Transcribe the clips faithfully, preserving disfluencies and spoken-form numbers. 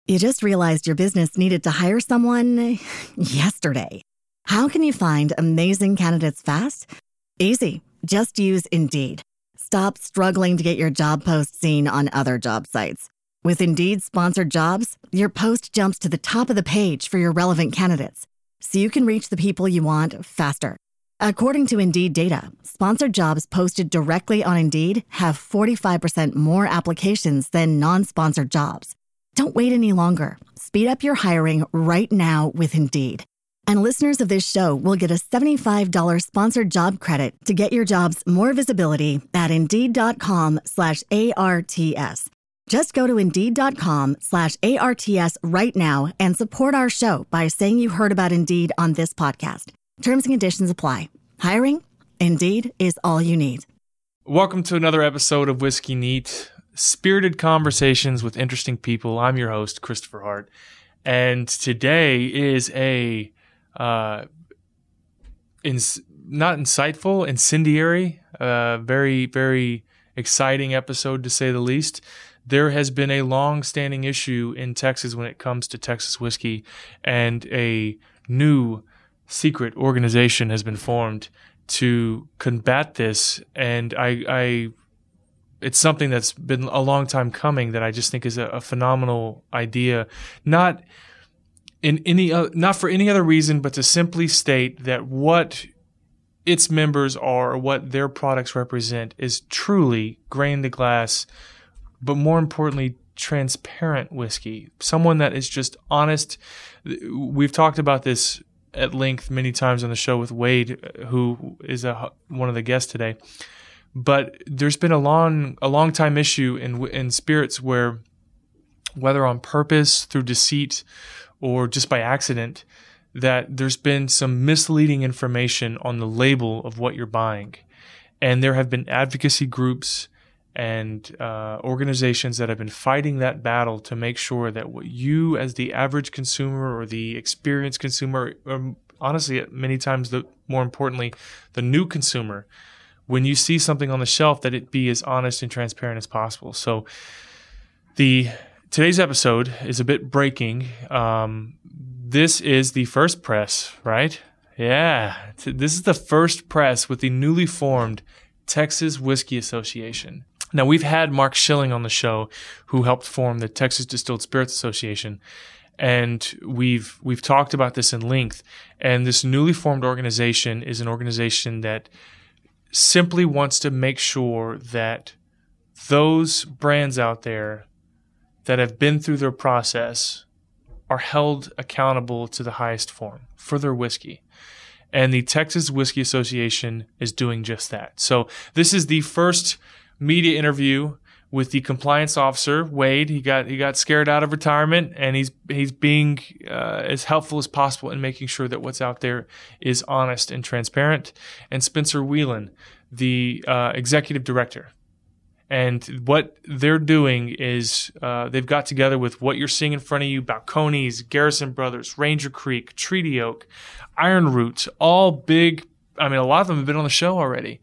You just realized your business needed to hire someone yesterday. How can you find amazing candidates fast? Easy. Just use Indeed. Stop struggling to get your job post seen on other job sites. With Indeed sponsored jobs, your post jumps to the top of the page for your relevant candidates, so you can reach the people you want faster. According to Indeed data, sponsored jobs posted directly on Indeed have forty-five percent more applications than non-sponsored jobs. Don't wait any longer. Speed up your hiring right now with Indeed. And listeners of this show will get a seventy-five dollars sponsored job credit to get your jobs more visibility at Indeed.com slash ARTS. Just go to Indeed.com slash ARTS right now and support our show by saying you heard about Indeed on this podcast. Terms and conditions apply. Hiring? Indeed is all you need. Welcome to another episode of Whiskey Neat, spirited conversations with interesting people. I'm your host, Christopher Hart, and today is a uh, ins- not insightful, incendiary, uh, very, very exciting episode to say the least. There has been a long-standing issue in Texas when it comes to Texas whiskey, and a new secret organization has been formed to combat this. And I, I, it's something that's been a long time coming that I just think is a, a phenomenal idea. Not in any, uh, not for any other reason, but to simply state that what its members are, or what their products represent, is truly grain to glass, but more importantly, transparent whiskey. Someone that is just honest. We've talked about this at length many times on the show with Wade, who is a, one of the guests today. But there's been a long, a long time issue in in spirits where, whether on purpose, through deceit, or just by accident, that there's been some misleading information on the label of what you're buying. And there have been advocacy groups and uh, organizations that have been fighting that battle to make sure that what you, as the average consumer or the experienced consumer, or honestly, many times, the more importantly, the new consumer, when you see something on the shelf, that it be as honest and transparent as possible. So, the today's episode is a bit breaking. Um, this is the first press, right? Yeah, this is the first press with the newly formed Texas Whiskey Association. Now, we've had Mark Schilling on the show, who helped form the Texas Distilled Spirits Association, and we've we've talked about this in length. And this newly formed organization is an organization that simply wants to make sure that those brands out there that have been through their process are held accountable to the highest form for their whiskey. And the Texas Whiskey Association is doing just that. So this is the first media interview with the compliance officer, Wade. He got he got scared out of retirement, and he's he's being uh, as helpful as possible in making sure that what's out there is honest and transparent. And Spencer Whelan, the uh, executive director. And what they're doing is uh, they've got together with what you're seeing in front of you: Balcones, Garrison Brothers, Ranger Creek, Treaty Oak, Iron Root, all big. I mean, a lot of them have been on the show already.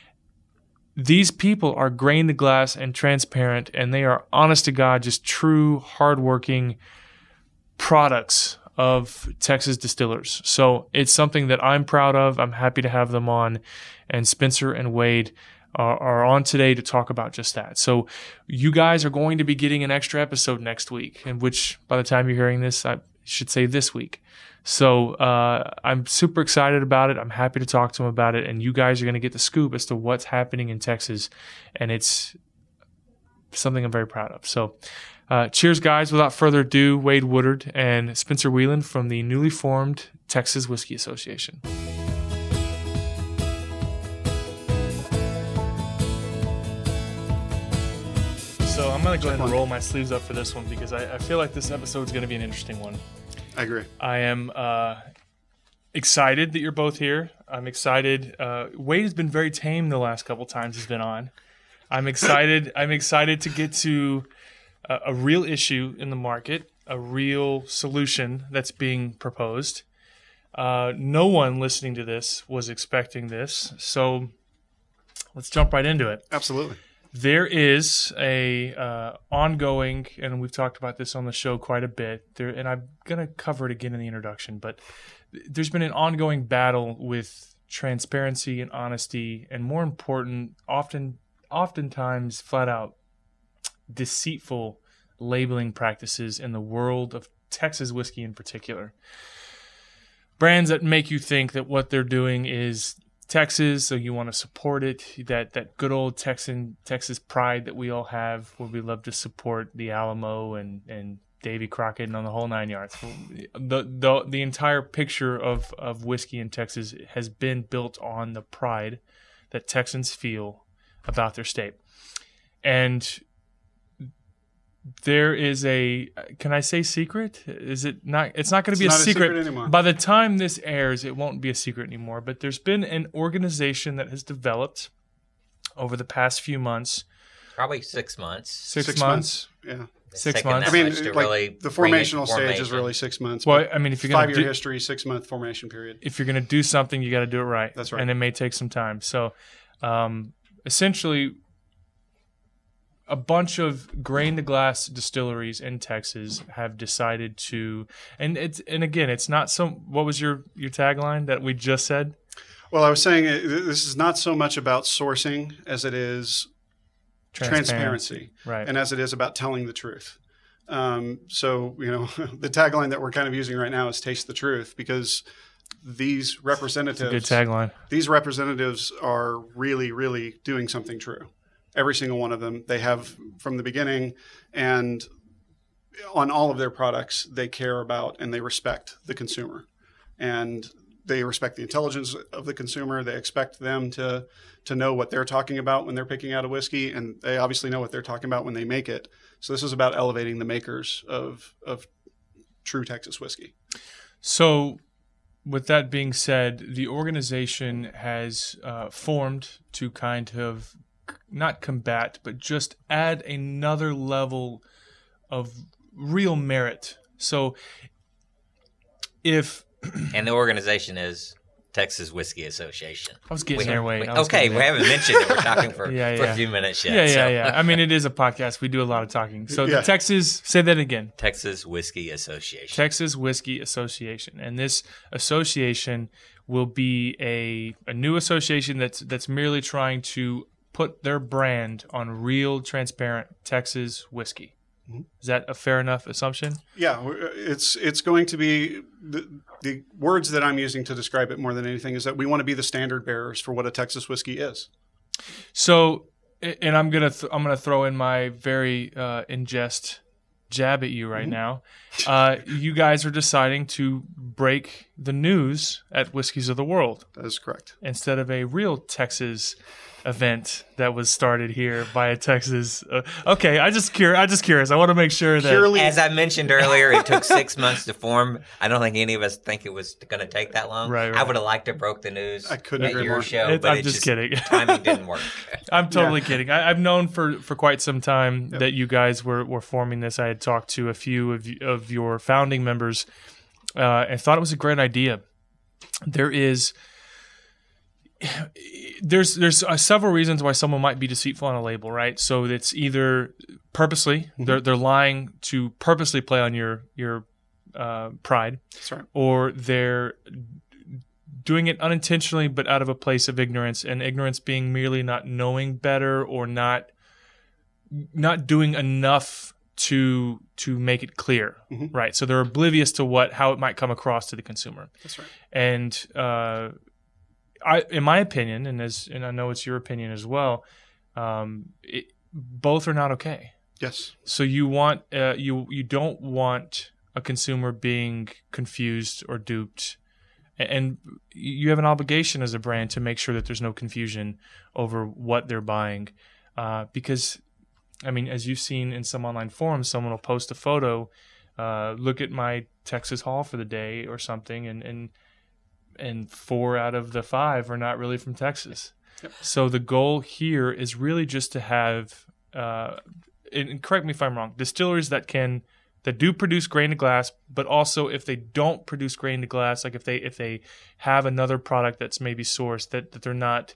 These people are grain to glass and transparent, and they are, honest to God, just true, hardworking products of Texas distillers. So it's something that I'm proud of. I'm happy to have them on, and Spencer and Wade are, are on today to talk about just that. So you guys are going to be getting an extra episode next week, in which, by the time you're hearing this, I should say this week. So uh, I'm super excited about it. I'm happy to talk to him about it. And you guys are going to get the scoop as to what's happening in Texas. And it's something I'm very proud of. So uh, cheers, guys. Without further ado, Wade Woodard and Spencer Whelan from the newly formed Texas Whiskey Association. So I'm going to go ahead and roll my sleeves up for this one, because I, I feel like this episode is going to be an interesting one. I agree. I am uh, excited that you're both here. I'm excited. Uh, Wade has been very tame the last couple times he's been on. I'm excited. I'm excited to get to a, a real issue in the market, a real solution that's being proposed. Uh, no one listening to this was expecting this, so let's jump right into it. Absolutely. there is a uh, ongoing, and we've talked about this on the show quite a bit. There, and I'm gonna cover it again in the introduction, but there's been an ongoing battle with transparency and honesty, and more important, often, oftentimes, flat out deceitful labeling practices in the world of Texas whiskey in particular. Brands that make you think that what they're doing is Texas, so you want to support it. That that good old Texan Texas pride that we all have, where we love to support the Alamo and and Davy Crockett and on the whole nine yards. The the the entire picture of of whiskey in Texas has been built on the pride that Texans feel about their state, and there is a, can I say secret? Is it not? It's not going to be a secret. a secret anymore. By the time this airs, it won't be a secret anymore. But there's been an organization that has developed over the past few months. Probably six months. Six, Six months. months. Yeah. It's Six taken months. that I mean, much to like really the bring it formational stage is formation. really six months. Well, but I mean, if you're going five-year to do, history, six-month formation period. if you're going to do something, you got to do it right. That's right. And it may take some time. So, um, essentially, a bunch of grain to glass distilleries in Texas have decided to, and it's and again, it's not so. What was your your tagline that we just said? Well, I was saying uh, this is not so much about sourcing as it is transparency, right? and as it is about telling the truth. Um, so, you know, the tagline that we're kind of using right now is "Taste the Truth," because these representatives, Good tagline. these representatives are really, really doing something true. Every single one of them, they have from the beginning, and on all of their products, they care about and they respect the consumer, and they respect the intelligence of the consumer. They expect them to to know what they're talking about when they're picking out a whiskey, and they obviously know what they're talking about when they make it. So this is about elevating the makers of of true Texas whiskey. So, with that being said, the organization has uh, formed to kind of not combat, but just add another level of real merit. So, if And the organization is Texas Whiskey Association. I was getting We- there, Wade. we- I was okay, getting we there. haven't mentioned it. We're talking for, Yeah, for yeah. a few minutes yet. Yeah, yeah, so. yeah. I mean, it is a podcast. We do a lot of talking. So, Yeah. the Texas, say that again. Texas Whiskey Association. Texas Whiskey Association, and this association will be a a new association that's that's merely trying to put their brand on real, transparent Texas whiskey. Mm-hmm. Is that a fair enough assumption? Yeah, it's it's going to be the, the words that I'm using to describe it more than anything is that we want to be the standard bearers for what a Texas whiskey is. So, and I'm gonna th- I'm gonna throw in my very uh, in jest jab at you right Mm-hmm. now. Uh, you guys are deciding to break the news at Whiskeys of the World That is correct. instead of a real Texas event that was started here by a Texas. Uh, okay, I just cur- I just curious. I want to make sure that Purely, As I mentioned earlier, it took six months to form. I don't think any of us think it was going to take that long. Right, I right. would have liked to have broke the news I couldn't at agree your more. show, It- but I'm it just kidding. timing didn't work. I'm totally Yeah. kidding. I, I've known for, for quite some time Yep. that you guys were, were forming this. I had talked to a few of you, of your founding members uh, and thought it was a great idea. There is there's there's uh, several reasons why someone might be deceitful on a label, right? So it's either purposely Mm-hmm. they're they're lying to purposely play on your your uh, pride, That's right. or they're doing it unintentionally but out of a place of ignorance, and ignorance being merely not knowing better or not not doing enough to to make it clear, Mhm. right? So they're oblivious to what how it might come across to the consumer. That's right. And uh, I, in my opinion, and as and I know it's your opinion as well, um, it, both are not okay. Yes. So you want uh, you you don't want a consumer being confused or duped, and, and you have an obligation as a brand to make sure that there's no confusion over what they're buying, uh, because, I mean, as you've seen in some online forums, someone will post a photo, uh, look at my Texas haul for the day or something, and and and four out of the five are not really from Texas. Yep. So the goal here is really just to have. Uh, and correct me if I'm wrong, distilleries that can that do produce grain to glass, but also if they don't produce grain to glass, like if they if they have another product that's maybe sourced, that, that they're not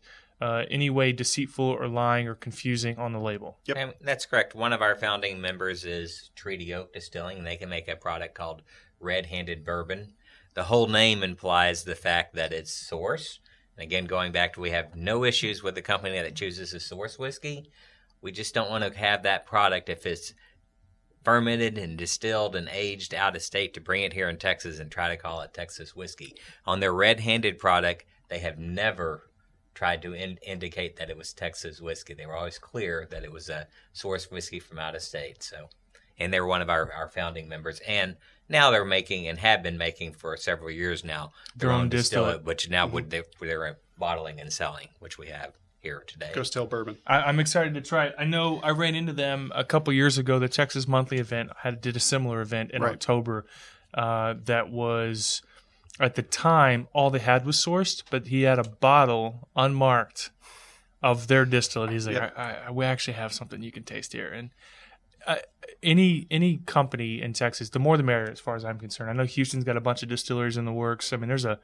uh, any way deceitful or lying or confusing on the label. Yep. And that's correct. One of our founding members is Treaty Oak Distilling, and they can make a product called Red Handed Bourbon. The whole name implies the fact that it's source. And again, going back to, we have no issues with the company that chooses to source whiskey. We just don't want to have that product if it's fermented and distilled and aged out of state to bring it here in Texas and try to call it Texas whiskey. On their Red Handed product, they have never tried to in- indicate that it was Texas whiskey. They were always clear that it was a source whiskey from out of state. So, and they're one of our, our founding members. And now they're making, and have been making for several years now, their, Their own own distillate, distillate. which now would they, they're bottling and selling, which we have here today. Ghost Tail Bourbon. I, I'm excited to try it. I know I ran into them a couple years ago. The Texas Monthly event had did a similar event in Right. October. Uh, that was at the time all they had was sourced, but he had a bottle unmarked of their distillate. He's like, Yep. I, I, we actually have something you can taste here. And uh, any any company in Texas, the more the merrier, as far as I'm concerned. I know Houston's got a bunch of distilleries in the works. I mean, there's a.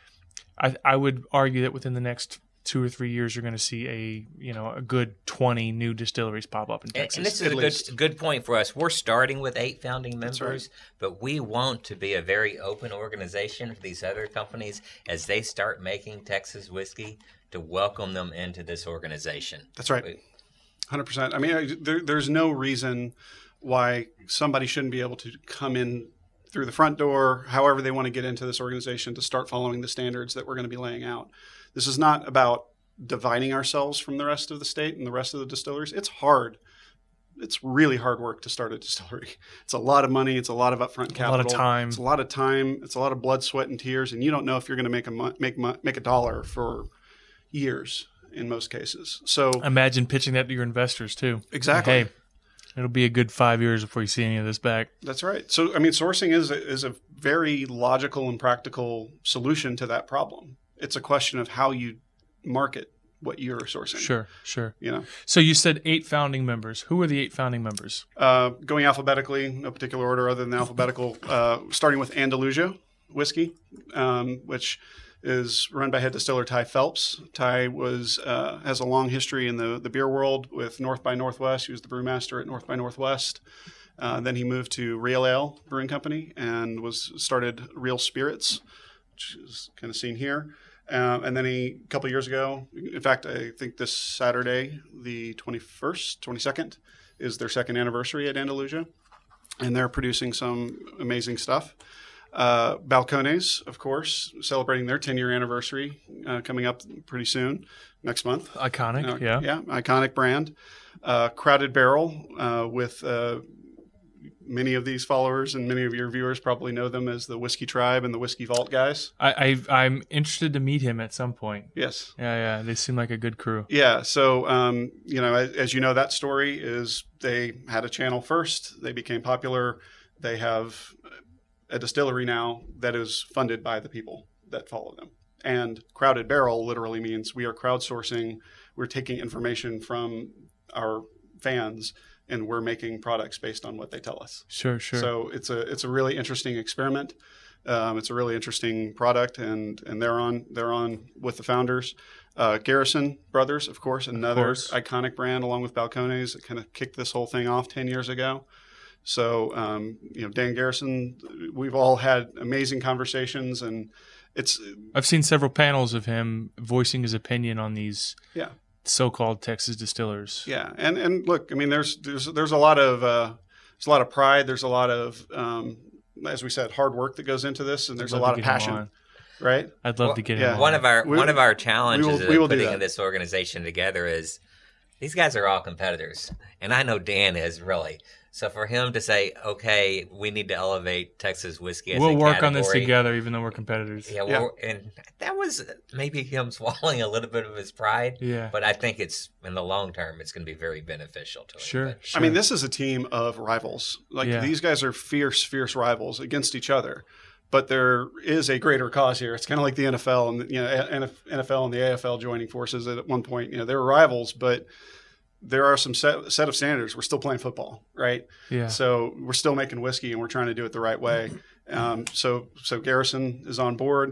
I I would argue that within the next two or three years, you're going to see a you know a good twenty new distilleries pop up in And, Texas. and this is At a least. good good point for us. We're starting with eight founding That's members, but we want to be a very open organization for these other companies as they start making Texas whiskey to welcome them into this organization. That's right. We- one hundred percent. I mean, I- there, there's no reason why somebody shouldn't be able to come in through the front door, however they want to get into this organization, to start following the standards that we're going to be laying out. This is not about dividing ourselves from the rest of the state and the rest of the distilleries. It's hard. It's really hard work to start a distillery. It's a lot of money. It's a lot of upfront A capital. lot of time. It's a lot of time. It's a lot of blood, sweat, and tears. And you don't know if you're going to make a mo- make mo- make a dollar for years in most cases. So Imagine pitching that to your investors too. Exactly. Hey, it'll be a good five years before you see any of this back. that's right. So I mean, sourcing is a, is a very logical and practical solution to that problem. It's a question of how you market what you're sourcing. Sure, sure. You know, So you said eight founding members. Who are the eight founding members? uh, going alphabetically, no particular order other than alphabetical. Uh, starting with Andalusia whiskey, um, which is run by head distiller Ty Phelps. Ty was uh, has a long history in the the beer world with North by Northwest. He was the brewmaster at North by Northwest. Uh, then he moved to Real Ale Brewing Company and was started Real Spirits, which is kind of seen here. Uh, and then he, a couple of years ago, in fact, I think this Saturday, the twenty-first, twenty-second, is their second anniversary at Andalusia. And they're producing some amazing stuff. Uh, Balcones, of course, celebrating their ten-year anniversary uh, coming up pretty soon, next month. Iconic, Uh, yeah. Yeah, iconic brand. Uh, Crowded Barrel uh, with uh, many of these followers and many of your viewers probably know them as the Whiskey Tribe and the Whiskey Vault guys. I, I I'm interested to meet him at some point. Yes. Yeah, yeah. They seem like a good crew. Yeah. So, um, you know, as, as you know, that story is they had a channel first. They became popular. They have a distillery now that is funded by the people that follow them. And Crowded Barrel literally means we are crowdsourcing. We're taking information from our fans and we're making products based on what they tell us. Sure, sure. So it's a it's a really interesting experiment. Um, it's a really interesting product, and and they're on they're on with the founders. Uh, Garrison Brothers, of course, another course. iconic brand, along with Balcones, that kind of kicked this whole thing off ten years ago. So um, you know, Dan Garrison, we've all had amazing conversations, and it's I've seen several panels of him voicing his opinion on these yeah. so-called Texas distillers. Yeah, and and look, I mean, there's there's there's a lot of uh, there's a lot of pride. There's a lot of, um, as we said, hard work that goes into this, and there's I'd a love lot to of get him passion, on. right? I'd love Well, to get yeah. him. One on. of our We- one of our challenges we will- of we will do putting that. in this organization together is these guys are all competitors, and I know Dan is really. So for him to say, "Okay, we need to elevate Texas whiskey," as We'll a work on this category," together, even though we're competitors. Yeah, Yeah. well, and that was maybe him swallowing a little bit of his pride. Yeah. But I think it's in the long term, it's going to be very beneficial to him. Sure, But- sure. I mean, this is a team of rivals. Like Yeah. these guys are fierce, fierce rivals against each other. But there is a greater cause here. It's kind of like the N F L and you know N F L and the A F L joining forces at one point. You know, they were rivals, but there are some set, set of standards. We're still playing football, right? Yeah. So we're still making whiskey, and we're trying to do it the right way. Um, so so Garrison is on board.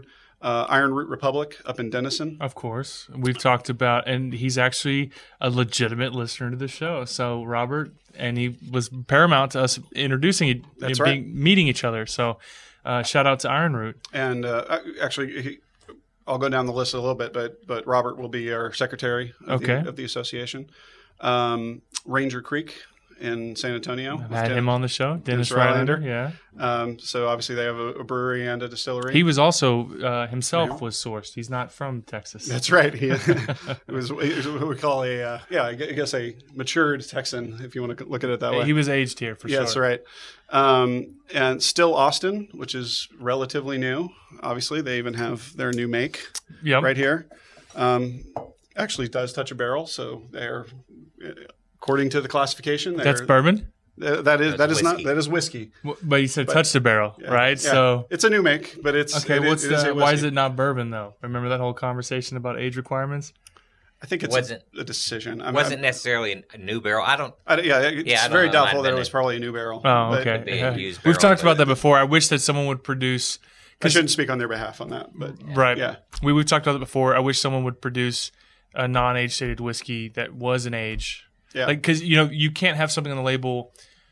Uh, Iron Root Republic up in Denison. Of course. We've talked about, and he's actually a legitimate listener to the show. So, Robert, and he was paramount to us introducing, you That's know, right. being, meeting each other. So, uh, shout out to Iron Root. And uh, actually, he, I'll go down the list a little bit, but but Robert will be our secretary of, Okay. the, of the association. Um, Ranger Creek in San Antonio. I've with had Den- him on the show, Dennis, Dennis Rylander. Rylander. Yeah. Um, so obviously they have a, a brewery and a distillery. He was also, uh, himself Yeah. was sourced. He's not from Texas. That's right. He it was, it was what we call a uh, yeah, I guess a matured Texan, if you want to look at it that way. He was aged here for yeah, sure. that's right. Um, and still Austin, which is relatively new. Obviously, they even have their new make Yep. right here. Um, actually, does touch a barrel, so they're according to the classification. That's they're- bourbon? uh, that is That's that is not whiskey. that is whiskey. W- But you said touch the barrel, Yeah. right? Yeah. So, it's a new make, but it's okay, it- what's it is the, a why is whiskey. it not bourbon, though? Remember that whole conversation about age requirements? I think it's Wasn't- a, a decision. I mean, Wasn't necessarily a new barrel. I don't. I, yeah, it's Yeah, I don't very know. It might doubtful have that been it was a- probably a new barrel. Oh, but okay. Could be a Yeah. used We've barrel, talked about but- that before. I wish that someone would produce. I shouldn't speak on their behalf on that, but Right. yeah. We, we've talked about that before. I wish someone would produce a non-age stated whiskey that was an age. Yeah. Like, because, you know, you can't have something on the label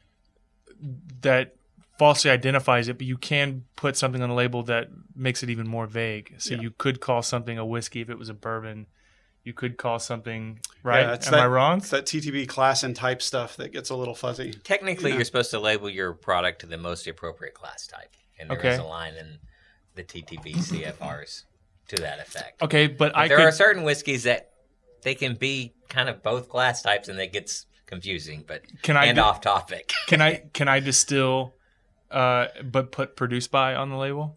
that falsely identifies it, but you can put something on the label that makes it even more vague. So Yeah. you could call something a whiskey if it was a bourbon. You could call something, right? Yeah, it's Am that, I wrong? It's that T T B class and type stuff that gets a little fuzzy. Technically, Yeah. you're supposed to label your product to the most appropriate class type, and there is Okay. a line in the T T B C F Rs to that effect. Okay, but, But I there could. are certain whiskeys that they can be kind of both class types, and it gets confusing. But Can I and do- off topic. Can I can I distill, uh, but put produced by on the label?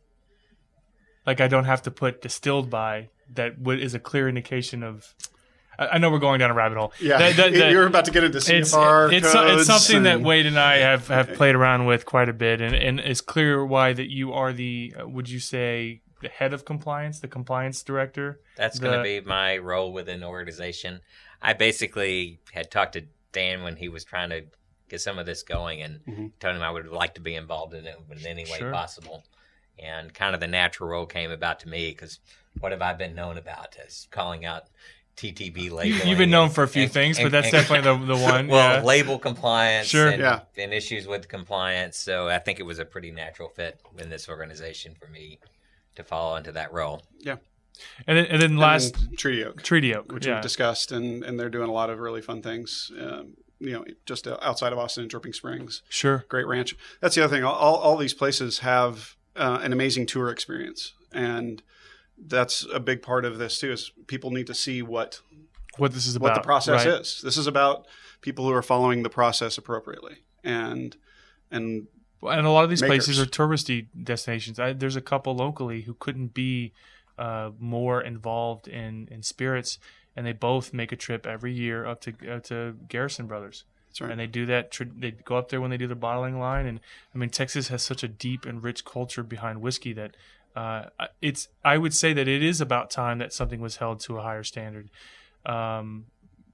Like I don't have to put distilled by. That would, is a clear indication of. I, I know we're going down a rabbit hole. Yeah, That- that- that- you're about to get into C it's F R it's, codes. it's something that and- Wade and I have, have played around with quite a bit, and, and it's clear why that you are the. uh, Would you say the head of compliance, the compliance director? That's going The- to be my role within the organization. I basically had talked to Dan when he was trying to get some of this going, and Mhm. told him I would like to be involved in it in any way Sure. possible. And kind of the natural role came about to me because what have I been known about as calling out T T B You, labeling? you've been known and- for a few and- things, and- but that's and- definitely the the one. well, yeah. label compliance Sure. and, Yeah. and issues with compliance. So I think it was a pretty natural fit in this organization for me to fall into that role. Yeah. And then, and then And last then Treaty Oak, Treaty Oak, which yeah. we've discussed, and, and they're doing a lot of really fun things. Um, you know, just outside of Austin and Dripping Springs, Sure. great ranch. That's the other thing. All, all these places have uh, an amazing tour experience, and that's a big part of this too. Is people need to see what What this is about. what the process right? is. This is about people who are following the process appropriately, and and And a lot of these places Makers. are touristy destinations. I, there's a couple locally who couldn't be uh, more involved in, in spirits, and they both make a trip every year up to uh, to Garrison Brothers. that's right. And they do that. Tr- they go up there when they do their bottling line. And I mean, Texas has such a deep and rich culture behind whiskey that uh, it's. I would say that it is about time that something was held to a higher standard. Um,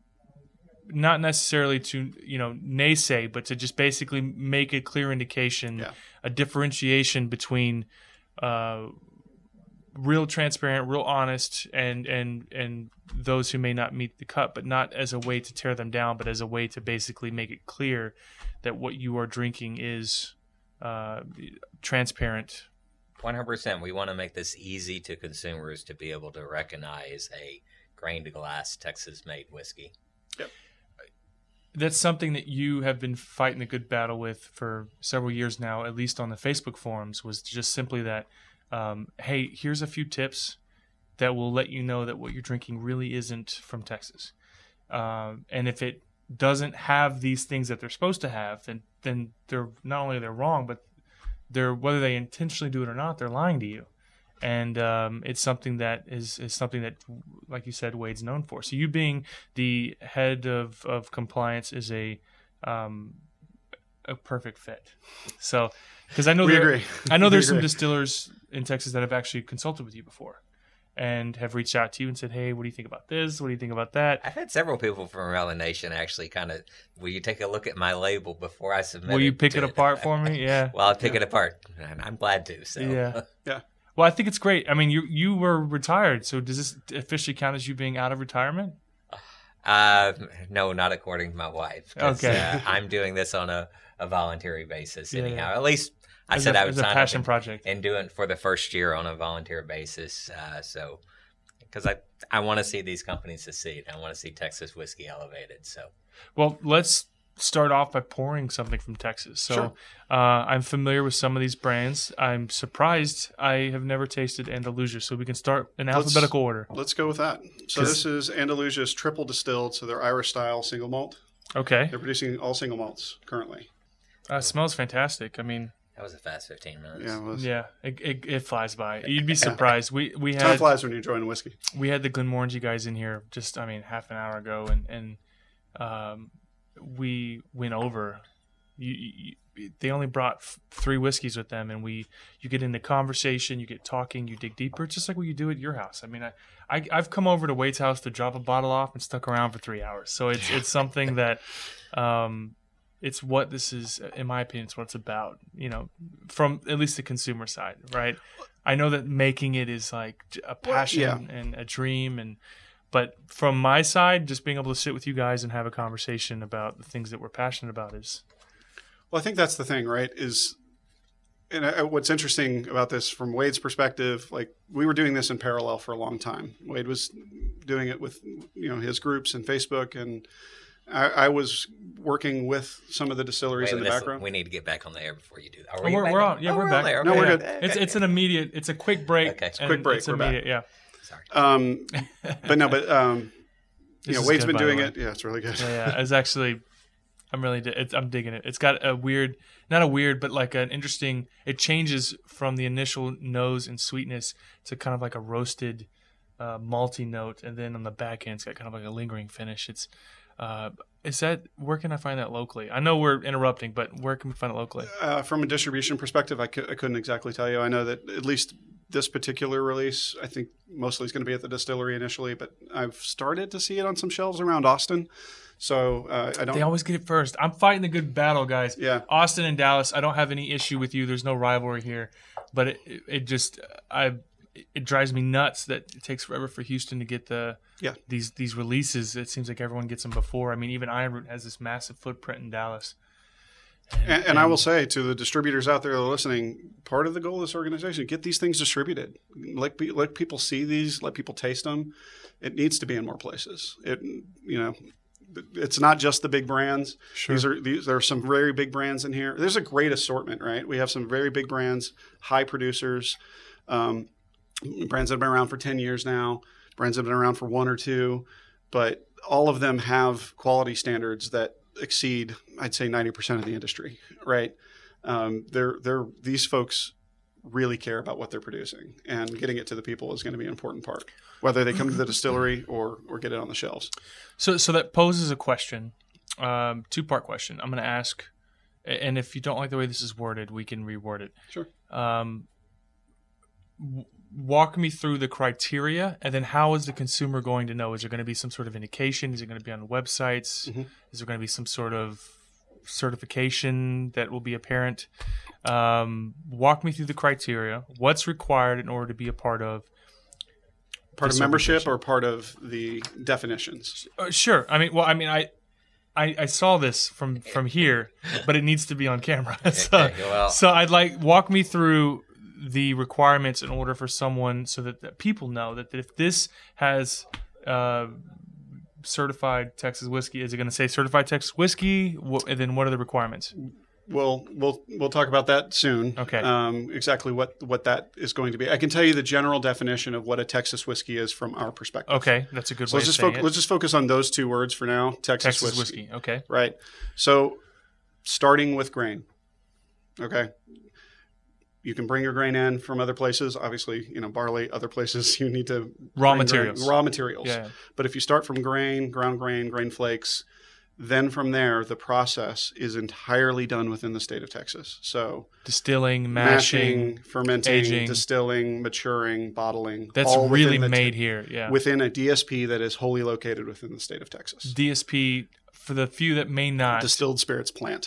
not necessarily to you know naysay, but to just basically make a clear indication, Yeah. a differentiation between uh, real transparent, real honest, and and and those who may not meet the cut, but not as a way to tear them down, but as a way to basically make it clear that what you are drinking is uh, transparent. one hundred percent. We want to make this easy to consumers to be able to recognize a grain to glass Texas-made whiskey. That's something that you have been fighting a good battle with for several years now, at least on the Facebook forums, was just simply that, um, hey, here's a few tips that will let you know that what you're drinking really isn't from Texas. Um, and if it doesn't have these things that they're supposed to have, then then they're not only they're wrong, but they're whether they intentionally do it or not, they're lying to you. And um, it's something that is, is something that, like you said, Wade's known for. So you being the head of, of compliance is a um, a perfect fit. So because I know We there, agree. I know We there's some agree. distillers in Texas that have actually consulted with you before and have reached out to you and said, hey, what do you think about this? What do you think about that? I've had several people from Rally Nation actually kind of, will you take a look at my label before I submit Will you it pick to it apart for me? Yeah. Well, I'll pick it apart, and I'm glad to. So. Yeah. Yeah. Well, I think it's great. I mean, you you were retired, so does this officially count as you being out of retirement? Uh, no, not according to my wife. 'cause, Okay. uh, I'm doing this on a, a voluntary basis Yeah, anyhow. yeah. At least I As said a, I would as a sign passion up and, project. and do it for the first year on a volunteer basis. Uh, so, because I, I want to see these companies succeed. I want to see Texas whiskey elevated. So, Well, let's start off by pouring something from Texas. So Sure. uh, I'm familiar with some of these brands. I'm surprised I have never tasted Andalusia. So we can start in alphabetical order. Let's go with that. So 'Cause- this is Andalusia's triple distilled, so they're Irish style single malt. Okay. They're producing all single malts currently. Uh, it smells fantastic. I mean, that was a fast fifteen minutes. Yeah, well, yeah, it, it, it flies by. You'd be surprised. We we time had flies when you're enjoying whiskey. we had the Glenmorangie guys in here just, I mean, half an hour ago, and and um, we went over. You, you, they only brought f- three whiskeys with them, and we you get into conversation, you get talking, you dig deeper. It's just like what you do at your house. I mean, I, I I've come over to Wade's house to drop a bottle off and stuck around for three hours. So it's it's something that. Um, It's what this is, in my opinion, it's what it's about, you know, from at least the consumer side, right? I know that making it is like a passion yeah. and a dream, and but from my side, just being able to sit with you guys and have a conversation about the things that we're passionate about is. Well, I think that's the thing, right? Is and uh, what's interesting about this from Wade's perspective, like we were doing this in parallel for a long time. Wade was doing it with, you know, his groups and Facebook, and I, I was working with some of the distilleries Wait, in the this- background. We need to get back on the air before you do that. Are Oh, we we're back we're on? on, yeah, Oh, we're, on back. there. No, Okay. we're Yeah. good. Okay. It's it's an immediate, it's a quick break. Okay. It's and quick break, It's we're back. immediate, yeah. Sorry. Um, but no, but um, you This know, is Wade's good, been by the doing way. it. Yeah, it's really good. Yeah, yeah. It's actually, I'm really, di- it's, I'm digging it. It's got a weird, not a weird, but like an interesting. It changes from the initial nose and sweetness to kind of like a roasted, uh, malty note, and then on the back end, it's got kind of like a lingering finish. It's, uh, is that where can I find that locally? I know we're interrupting, but where can we find it locally? Uh, from a distribution perspective, I, cou- I couldn't exactly tell you. I know that at least this particular release, I think mostly is going to be at the distillery initially, but I've started to see it on some shelves around Austin. So uh, I don't. They always get it first. I'm fighting the good battle, guys. Yeah. Austin and Dallas. I don't have any issue with you. There's no rivalry here, but it it, it just I it drives me nuts that it takes forever for Houston to get the Yeah. these these releases. It seems like everyone gets them before. I mean, even Iron Root has this massive footprint in Dallas. And, and I will say to the distributors out there that are listening, part of the goal of this organization, get these things distributed. Let, pe- let people see these, let people taste them. It needs to be in more places. It, you know, it's not just the big brands. Sure. These are these there are some very big brands in here. There's a great assortment, right? We have some very big brands, high producers, um, brands that have been around for ten years now, brands that have been around for one or two, but all of them have quality standards that exceed, I'd say, ninety percent of the industry, right? Um, they're, they're, these folks really care about what they're producing, and getting it to the people is going to be an important part, whether they come to the distillery or, or get it on the shelves. So so that poses a question, um, two part question. I'm going to ask, and if you don't like the way this is worded, we can reword it. Sure. Um, w- walk me through the criteria, and then how is the consumer going to know? Is there going to be some sort of indication? Is it going to be on websites? Mm-hmm. Is there going to be some sort of certification that will be apparent? Um, walk me through the criteria. What's required in order to be a part of Part this of membership organization? or part of the definitions? Uh, sure. I mean, well, I mean, I, I, I saw this from from here, but it needs to be on camera. so, Okay, well- so I'd like walk me through the requirements in order for someone, so that, that people know that if this has uh, certified Texas whiskey, is it going to say certified Texas whiskey? Wh- And then what are the requirements? We'll we'll we'll talk about that soon. Okay. Um, exactly what what that is going to be. I can tell you the general definition of what a Texas whiskey is from our perspective. Okay, that's a good So way let's of just saying foc- it. let's just focus on those two words for now. Texas, Texas whiskey. whiskey. Okay. Right. So starting with grain. Okay. You can bring your grain in from other places. Obviously, you know, barley, other places you need to Raw bring grain- materials. raw materials. Yeah. But if you start from grain, ground grain, grain flakes, then from there the process is entirely done within the state of Texas. So Distilling, mashing. mashing, fermenting, aging. distilling, maturing, bottling. That's all really within the made te- here. Yeah. within a D S P that is wholly located within the state of Texas. D S P, for the few that may not, Distilled spirits plant.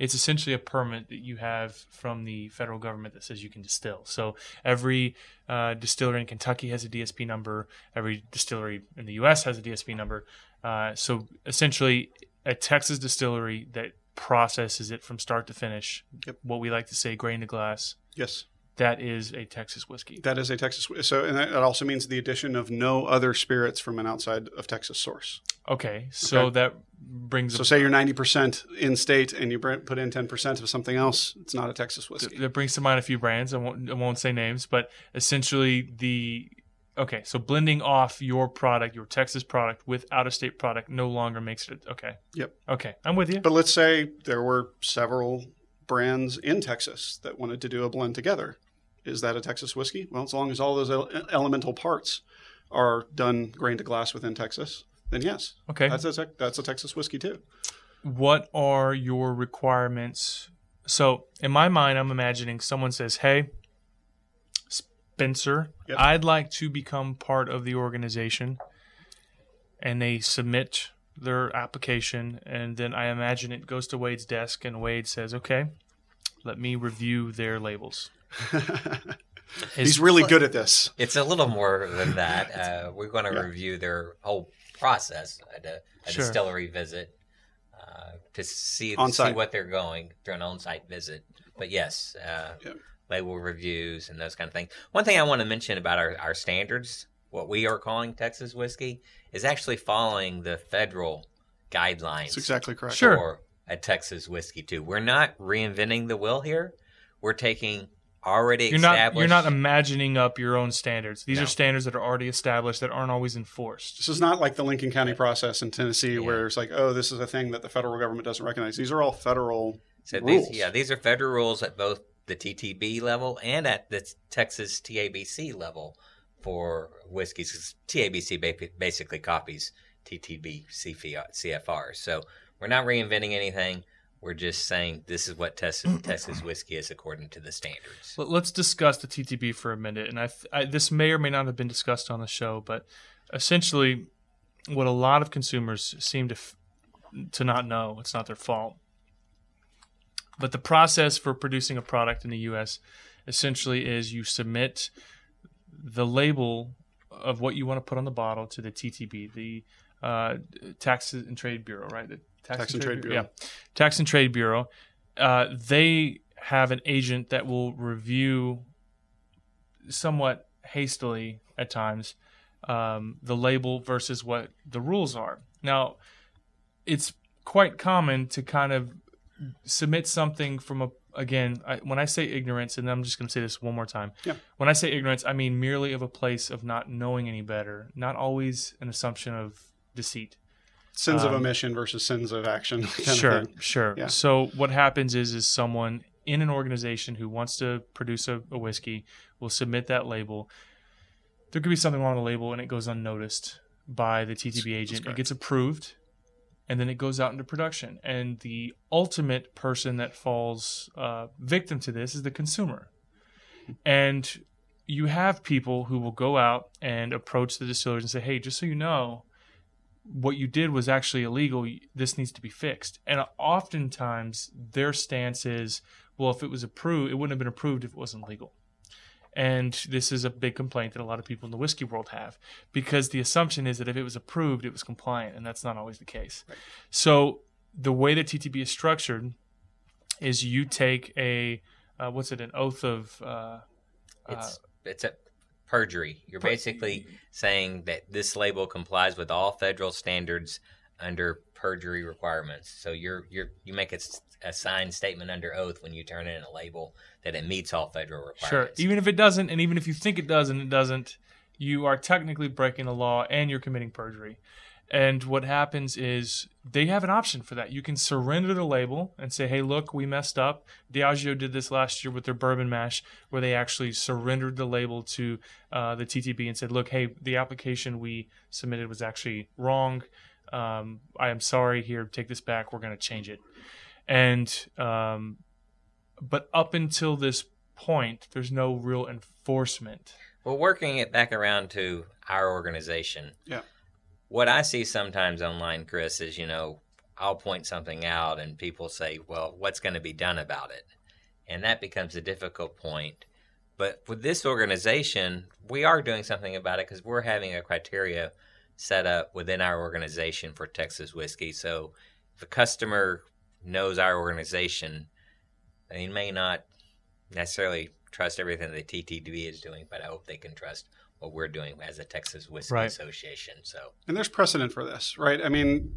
It's essentially a permit that you have from the federal government that says you can distill. So every uh, distillery in Kentucky has a D S P number. Every distillery in the U S has a D S P number. Uh, so essentially, a Texas distillery that processes it from start to finish, yep. what we like to say, grain to glass. Yes. That is a Texas whiskey. That is a Texas. So, and that also means the addition of no other spirits from an outside of Texas source. Okay. So Okay. that brings. So, a, say you're ninety percent in state, and you br- put in ten percent of something else. It's not a Texas whiskey. that brings to mind a few brands. I won't. I won't say names, but essentially the. Okay, so blending off your product, your Texas product, with out-of-state product no longer makes it. Okay. Yep. Okay, I'm with you. But let's say there were several brands in Texas that wanted to do a blend together. Is that a Texas whiskey? Well, as long as all those ele- elemental parts are done grain to glass within Texas, then yes. Okay. That's a, that's a Texas whiskey too. What are your requirements? So in my mind, I'm imagining someone says, hey, Spencer, Yep. I'd like to become part of the organization. And they submit their application. And then I imagine it goes to Wade's desk and Wade says, okay, let me review their labels. He's really good at this. It's a little more than that. Uh, we're going to Yeah. review their whole process at a, a Sure. distillery visit uh, to see On see site. what they're going through an on-site visit. But yes, uh, Yeah. label reviews and those kind of things. One thing I want to mention about our, our standards, what we are calling Texas whiskey, is actually following the federal guidelines That's exactly correct. Sure. for a Texas whiskey too. We're not reinventing the wheel here. We're taking already You're not established. you're not imagining up your own standards. These No. are standards that are already established that aren't always enforced. This is not like the Lincoln County process in Tennessee Yeah. where it's like, oh, this is a thing that the federal government doesn't recognize. These are all federal So rules. these, yeah, these are federal rules at both the T T B level and at the Texas T A B C level for whiskeys. 'Cause T A B C ba- basically copies T T B C F R. So we're not reinventing anything. We're just saying this is what Texas, Texas whiskey is according to the standards. Let- Let's discuss the T T B for a minute. And I, I this may or may not have been discussed on the show, but essentially, what a lot of consumers seem to f- to not know, it's not their fault. But the process for producing a product in the U S essentially is you submit the label of what you want to put on the bottle to the T T B, the uh, Tax and Trade Bureau, right? The Tax, Tax and Trade Bureau. Yeah, Tax and Trade Bureau. Uh, they have an agent that will review somewhat hastily at times um, the label versus what the rules are. Now, it's quite common to kind of submit something from a again I, when I say ignorance, and I'm just going to say this one more time. Yeah. When I say ignorance, I mean merely of a place of not knowing any better, not always an assumption of deceit. Sins of Um, omission versus sins of action. Kind of Sure, thing. sure. Yeah. So what happens is, is someone in an organization who wants to produce a, a whiskey will submit that label. There could be something wrong with the label, and it goes unnoticed by the T T B agent. It correct. gets approved, and then it goes out into production. And the ultimate person that falls uh, victim to this is the consumer. And you have people who will go out and approach the distillers and say, hey, just so you know, what you did was actually illegal. This needs to be fixed. And oftentimes their stance is, well, if it was approved, it wouldn't have been approved if it wasn't legal. And this is a big complaint that a lot of people in the whiskey world have, because the assumption is that if it was approved, it was compliant, and that's not always the case. Right. So the way that T T B is structured is you take a, uh, what's it, an oath of... Uh, It's it's a perjury. You're per- basically saying that this label complies with all federal standards under perjury requirements. So you're you're you make a, s- a signed statement under oath when you turn in a label that it meets all federal Sure. requirements. Even if it doesn't, and even if you think it does and it doesn't, you are technically breaking the law and you're committing perjury. And what happens is they have an option for that. You can surrender the label and say, hey, look, we messed up. Diageo did this last year with their bourbon mash, where they actually surrendered the label to uh, the T T B and said, look, hey, the application we submitted was actually wrong. Um, I am sorry. Here, take this back. We're going to change it. And um, but up until this point, there's no real enforcement. Well, working it back around to our organization. Yeah. What I see sometimes online, Chris, is, you know, I'll point something out and people say, well, what's going to be done about it? And that becomes a difficult point. But with this organization, we are doing something about it because we're having a criteria set up within our organization for Texas whiskey. So if a customer knows our organization, they may not necessarily trust everything the T T B is doing, but I hope they can trust what we're doing as a Texas Whiskey Right. Association. So, And there's precedent for this, right? I mean,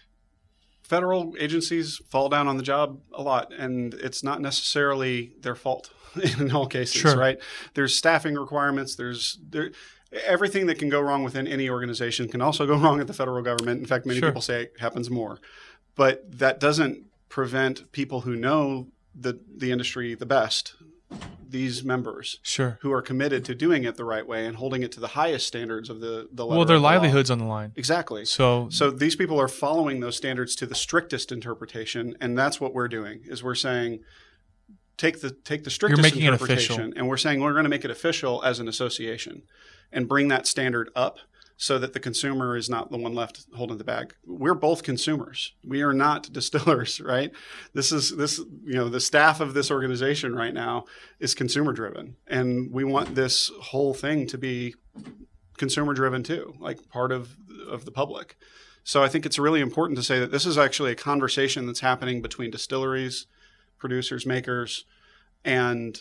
federal agencies fall down on the job a lot, and it's not necessarily their fault in all cases, Sure. right? There's staffing requirements. There's there, everything that can go wrong within any organization can also go wrong at the federal government. In fact, many Sure. people say it happens more. But that doesn't prevent people who know the, the industry the best, these members, Sure. who are committed to doing it the right way and holding it to the highest standards of the, the letter Well, their of the law. livelihood's on the line. Exactly. So, So these people are following those standards to the strictest interpretation, and that's what we're doing. Is we're saying take the take the strictest making it interpretation, official. and we're saying we're going to make it official as an association, and bring that standard up so that the consumer is not the one left holding the bag. We're both consumers. We are not distillers, right? This is this you know the staff of this organization right now is consumer driven, and we want this whole thing to be consumer driven too, like part of of the public. So I think it's really important to say that this is actually a conversation that's happening between distilleries, producers, makers, and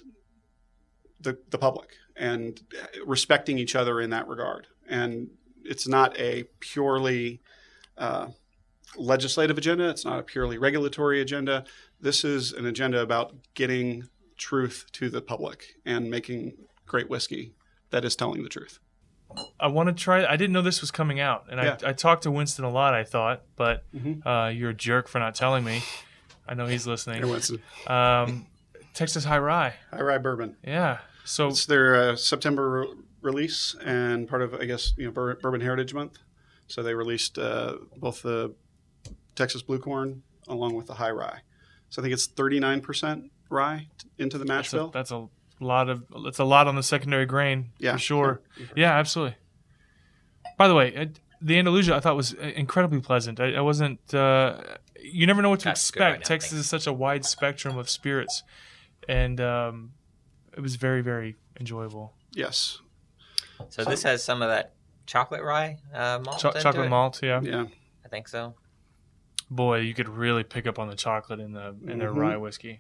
the the public, and respecting each other in that regard. And it's not a purely uh, legislative agenda. It's not a purely regulatory agenda. This is an agenda about getting truth to the public and making great whiskey that is telling the truth. I want to try. I didn't know this was coming out, and Yeah. I, I talked to Winston a lot. I thought, but Mhm. uh, you're a jerk for not telling me. I know he's listening. Here, Winston. Um, Texas High Rye, High Rye Bourbon. yeah. So It's their uh, September re- release and part of, I guess, you know, Bur- Bourbon Heritage Month. So they released uh, both the Texas Blue Corn along with the High Rye. So I think it's thirty-nine percent rye t- into the mash that's a, bill. that's a lot of. It's a lot on the secondary grain. Yeah, for sure. yeah. Yeah, absolutely. By the way, it, the Andalusia I thought was incredibly pleasant. I, I wasn't. Uh, you never know what to That's good expect. right now, Texas thanks. is such a wide spectrum of spirits, and um, it was very, very enjoyable. Yes. so this has some of that chocolate rye uh, malt Cho- into chocolate it? malt, yeah. Yeah. I think so. Boy, you could really pick up on the chocolate in the in their Mhm. rye whiskey.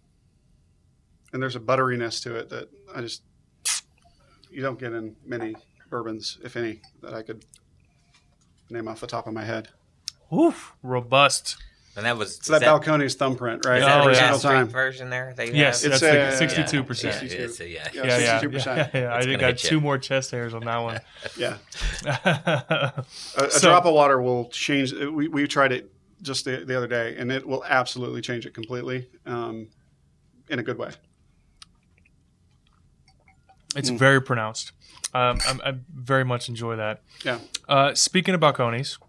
And there's a butteriness to it that I just, you don't get in many bourbons, if any, that I could name off the top of my head. Oof, robust. And that was It's that, Balcones thumbprint, right? Is that Oh, a yeah. Every gas single time. version there? They Yes, have? It's that's a- the sixty-two percent. Yeah, sixty-two. it's a- yeah. Yeah. Yeah, yeah, yeah, sixty-two yeah, yeah. I It's think gonna got hit two you. more chest hairs on that one. Yeah. A, a So- drop of water will change. We, we tried it just the, the other day, and it will absolutely change it completely um, in a good way. It's Mm. very pronounced. Um, I'm, I very much enjoy that. Yeah. Uh, speaking of Balcones,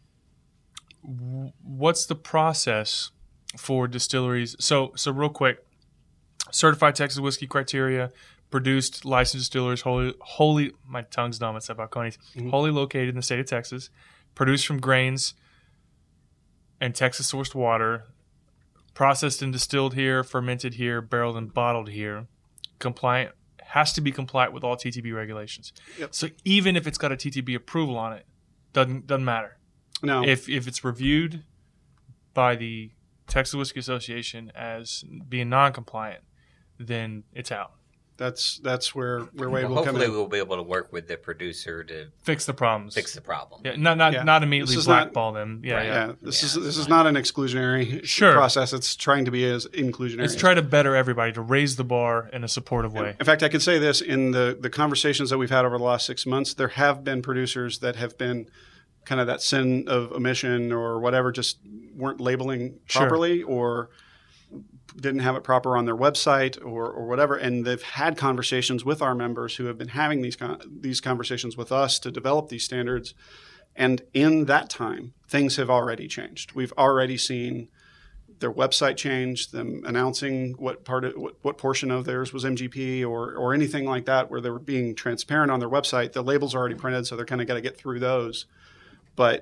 w- what's the process for distilleries? So, so real quick, certified Texas whiskey criteria, produced licensed distillers, wholly, wholly my tongue's numb. It's at Balcones, Mhm. wholly located in the state of Texas, produced from grains and Texas sourced water, processed and distilled here, fermented here, barreled and bottled here, compliant. Has to be compliant with all T T B regulations. Yep. So even if it's got a T T B approval on it, doesn't doesn't matter. No. If if it's reviewed by the Texas Whiskey Association as being non-compliant, then it's out. that's that's where where Wade Well, will come hopefully in. we'll be able to work with the producer to Fix the problems. fix the problem. Yeah, not not Yeah. not immediately This is not- blackball them. Yeah, Right. yeah. Yeah, this Yeah, is that's this is fine. not an exclusionary Sure. process. It's trying to be as inclusionary. Let's as try to better everybody, to raise the bar in a supportive way. In fact, I can say this, in the, the conversations that we've had over the last six months, there have been producers that have been kind of that sin of omission or whatever, just weren't labeling Sure. properly or didn't have it proper on their website or, or whatever. And they've had conversations with our members who have been having these con- these conversations with us to develop these standards. And in that time, things have already changed. We've already seen their website change, them announcing what part of what, what portion of theirs was M G P or or anything like that, where they were being transparent on their website. The labels are already printed, so they're kind of got to get through those. But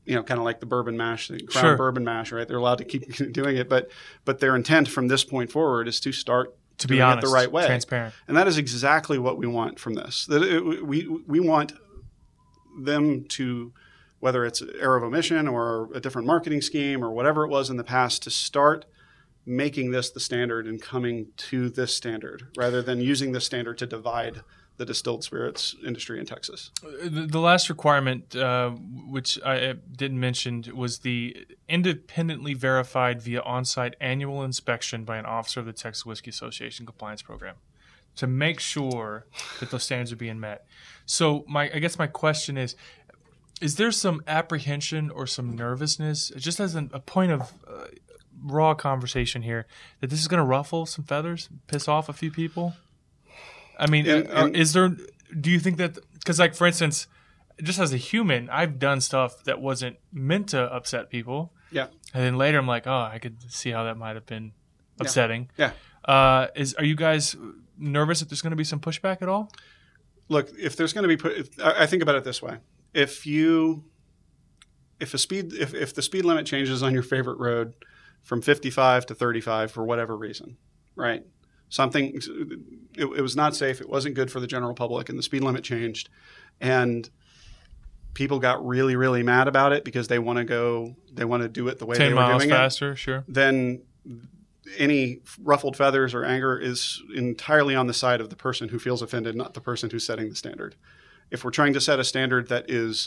you know, kind of like the bourbon mash, the Crown Sure. bourbon mash, right? They're allowed to keep doing it, but but their intent from this point forward is to start To be doing honest, it the right way, transparent. and that is exactly what we want from this. That it, we we want them to, whether it's error of omission or a different marketing scheme or whatever it was in the past, to start making this the standard and coming to this standard rather than using this standard to divide the distilled spirits industry in Texas. The, the last requirement, uh, which I uh, didn't mention, was the independently verified via on-site annual inspection by an officer of the Texas Whiskey Association Compliance Program to make sure that those standards are being met. So my, I guess my question is, is there some apprehension or some nervousness, just as an, a point of uh, raw conversation here, that this is going to ruffle some feathers, piss off a few people? I mean, And- uh, and- is there, do you think that, because like, for instance, just as a human, I've done stuff that wasn't meant to upset people. Yeah. And then later I'm like, oh, I could see how that might have been upsetting. Yeah. Uh, is, are you guys nervous that there's going to be some pushback at all? Look, if there's going to be, put, if, I I think about it this way: if you, if a speed, if, if the speed limit changes on your favorite road from fifty-five to thirty-five for whatever reason, right? Something, it, it was not safe. It wasn't good for the general public, and the speed limit changed, and people got really, really mad about it because they want to go, they want to do it the way they ten were miles doing it. faster, sure. Then any ruffled feathers or anger is entirely on the side of the person who feels offended, not the person who's setting the standard. If we're trying to set a standard that is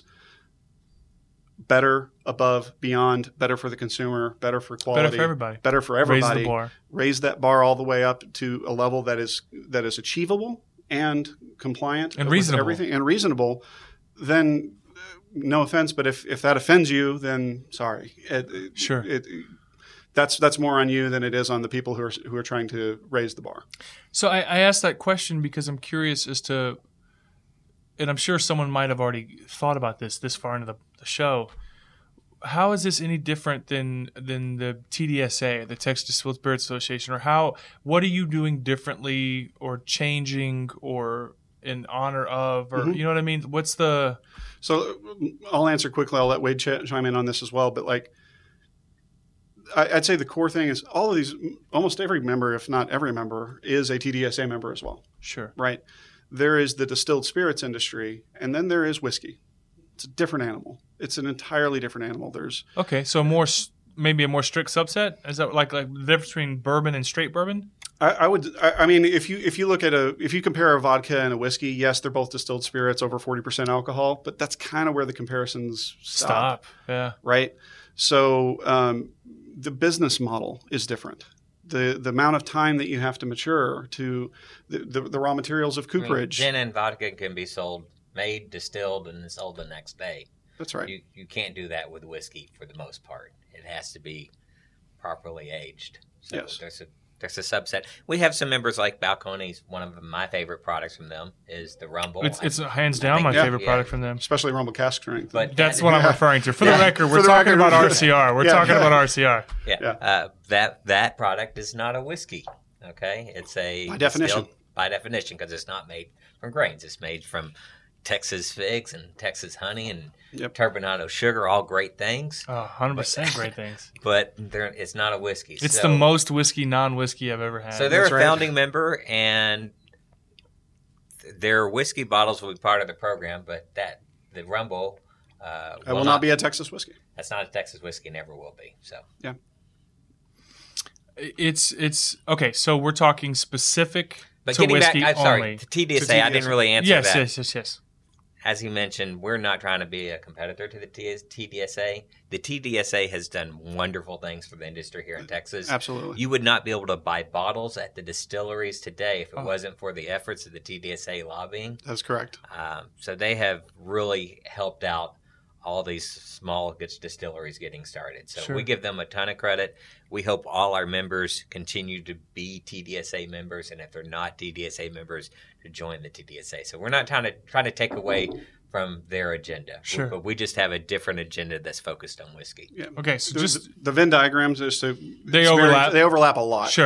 better, above, beyond, better for the consumer, better for quality, Better for everybody. better for Raise everybody, the bar. raise that bar all the way up to a level that is that is achievable and compliant And with reasonable. everything and reasonable, then uh, no offense, but if, if that offends you, then sorry. It, it- Sure. It, that's that's more on you than it is on the people who are who are trying to raise the bar. So I, I asked that question because I'm curious as to, and I'm sure someone might have already thought about this this far into the, the show. How is this any different than than the T D S A, the Texas Distilled Spirits Association, or how? What are you doing differently or changing or in honor of, or Mhm. you know what I mean? What's the So I'll answer quickly. I'll let Wade ch- chime in on this as well. But like, I, I'd say the core thing is all of these. Almost every member, if not every member, is a T D S A member as well. sure? Right? There is the distilled spirits industry, and then there is whiskey. It's a different animal. It's an entirely different animal. There's Okay, so more s- maybe a more strict subset. Is that like like the difference between bourbon and straight bourbon? I, I would. I, I mean, if you if you look at a if you compare a vodka and a whiskey, yes, they're both distilled spirits over forty percent alcohol, but that's kind of where the comparisons stop, Stop. Yeah. right? So um, the business model is different. The the amount of time that you have to mature to the, the, the raw materials of I mean, cooperage. gin and vodka can be sold, made, distilled, and then sold the next day. That's right. You you can't do that with whiskey for the most part. It has to be properly aged. So Yes. there's a there's a subset. We have some members like Balcones. One of my favorite products from them is the Rumble. It's it's I- hands I down think- my yeah. favorite Yeah. product from them. Especially Rumble cask strength. But That's that- what I'm Yeah. referring to. For the Yeah. record, For we're the talking record, about we're- R C R. We're Yeah. talking about R C R. Yeah, Yeah. Uh, that that product is not a whiskey. Okay, it's a By definition. distilled- by definition, because it's not made from grains. It's made from Texas figs and Texas honey and Yep. turbinado sugar, all great things. Oh, one hundred percent great things. But they're, it's not a whiskey. It's so, the most whiskey, non-whiskey I've ever had. So they're That's a right. founding member, and th- their whiskey bottles will be part of the program. But that the Rumble uh, It will not be a Texas whiskey. That's not a Texas whiskey. Never will be. So It's it's okay. So we're talking specific but to getting back, whiskey I'm sorry, only. to T D S A. To T D S A. I didn't really answer Yes, that. yes, yes, yes. As he mentioned, we're not trying to be a competitor to the T D S A. The T D S A has done wonderful things for the industry here in Texas. Absolutely. You would not be able to buy bottles at the distilleries today if it Oh. wasn't for the efforts of the T D S A lobbying. That's correct. Um, so they have really helped out all these small good distilleries getting started. So Sure. we give them a ton of credit. We hope all our members continue to be T D S A members, and if they're not T D S A members, to join the T D S A. So we're not trying to trying to take away from their agenda, Sure. but we just have a different agenda that's focused on whiskey. Yeah. Okay, so The- just the Venn diagrams is to They overlap. They overlap a lot. sure.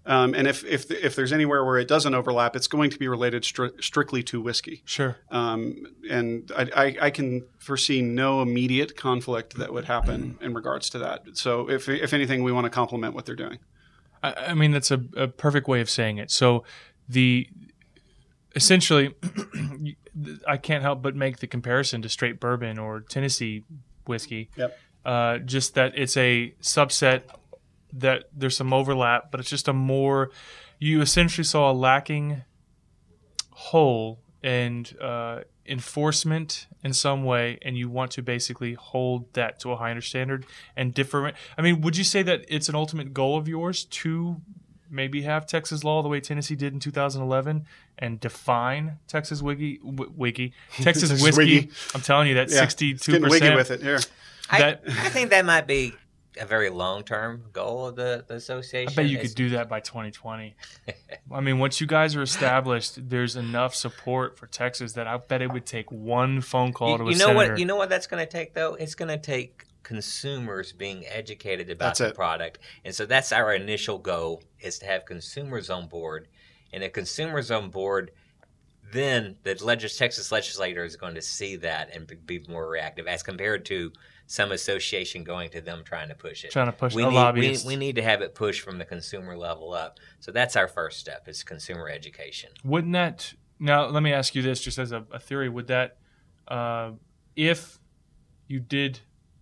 Um, and if if if there's anywhere where it doesn't overlap, it's going to be related stri- strictly to whiskey. Sure. Um, and I, I, I can foresee no immediate conflict that would happen in regards to that. So if if anything, we want to complement what they're doing. I, I mean, that's a, a perfect way of saying it. So the essentially, I can't help but make the comparison to straight bourbon or Tennessee whiskey. Yep. Uh, just that it's a subset, that there's some overlap, but it's just a more, you essentially saw a lacking hole and uh, enforcement in some way, and you want to basically hold that to a higher standard and different. I mean, would you say that it's an ultimate goal of yours to maybe have Texas law the way Tennessee did in two thousand eleven and define Texas wiggy, w- wiggy Texas Texas whiskey? wiggy. I'm telling you, that Yeah. sixty-two Getting wiggy percent. with it here. That- I, I think that might be a very long-term goal of the, the association. I bet you It's- could do that by twenty twenty. I mean, once you guys are established, there's enough support for Texas that I bet it would take one phone call You, to a you know senator. what? You know what that's going to take, though. It's going to take consumers being educated about That's the it. product, and so that's our initial goal: is to have consumers on board. And if consumers on board, then the legis- Texas legislator is going to see that and be more reactive, as compared to some association going to them trying to push it. Trying to push we a need, lobbyist. We, we need to have it pushed from the consumer level up. So that's our first step: is consumer education. Wouldn't that now? Let me ask you this, just as a, a theory: would that, uh, if you did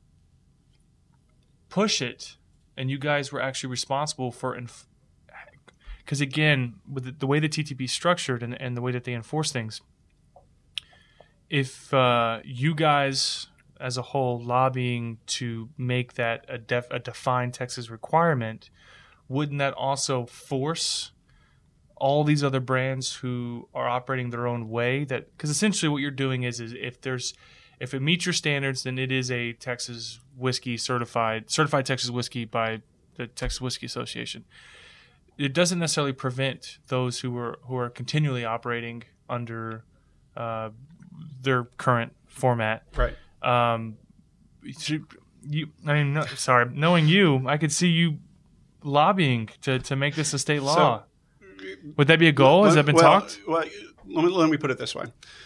push it, and you guys were actually responsible for, inf- because again, with the, the way the T T P is structured and, and the way that they enforce things, if uh, you guys as a whole lobbying to make that a, def- a defined Texas requirement, wouldn't that also force all these other brands who are operating their own way? That because essentially what you're doing is, is if there's if it meets your standards, then it is a Texas whiskey certified certified Texas whiskey by the Texas Whiskey Association. It doesn't necessarily prevent those who are who are continually operating under uh, their current format. Right. Um, you, I mean, no, sorry, knowing you, I could see you lobbying to, to make this a state law. So, Would that be a goal? Has that been well, talked? Well, let me, let me put it this way.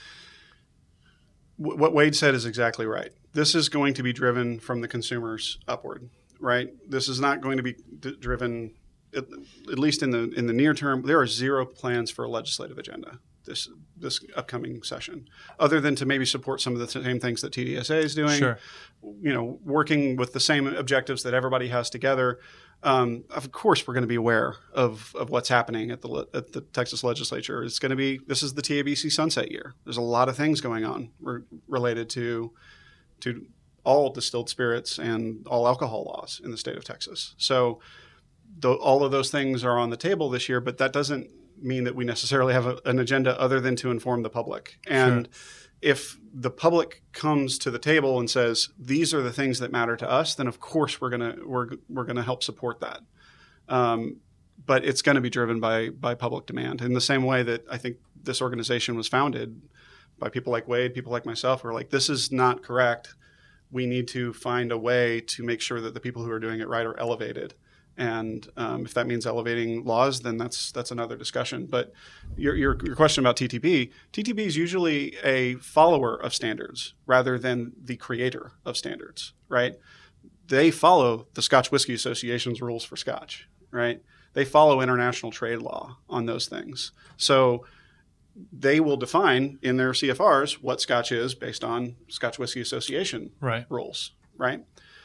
W- what Wade said is exactly right. This is going to be driven from the consumers upward, right? This is not going to be d- driven, at, at least in the in the near term. There are zero plans for a legislative agenda this this upcoming session, other than to maybe support some of the same things that T D S A is doing. Sure. You know, working with the same objectives that everybody has together. Um, of course, we're going to be aware of, of what's happening at the at the Texas legislature. It's going to be this is the T A B C sunset year. There's a lot of things going on re- related to to all distilled spirits and all alcohol laws in the state of Texas. So th- all of those things are on the table this year, but that doesn't mean that we necessarily have a, an agenda other than to inform the public. And Sure. if the public comes to the table and says these are the things that matter to us, then of course we're gonna we're we're gonna help support that. Um, but it's going to be driven by by public demand in the same way that I think this organization was founded by people like Wade, people like myself, who are like, this is not correct. We need to find a way to make sure that the people who are doing it right are elevated. And um, if that means elevating laws, then that's that's another discussion. But your, your your question about T T P, T T P is usually a follower of standards rather than the creator of standards, right? They follow the Scotch Whisky Association's rules for Scotch, right? They follow international trade law on those things. So they will define in their C F Rs what Scotch is based on Scotch Whisky Association Right. rules, right?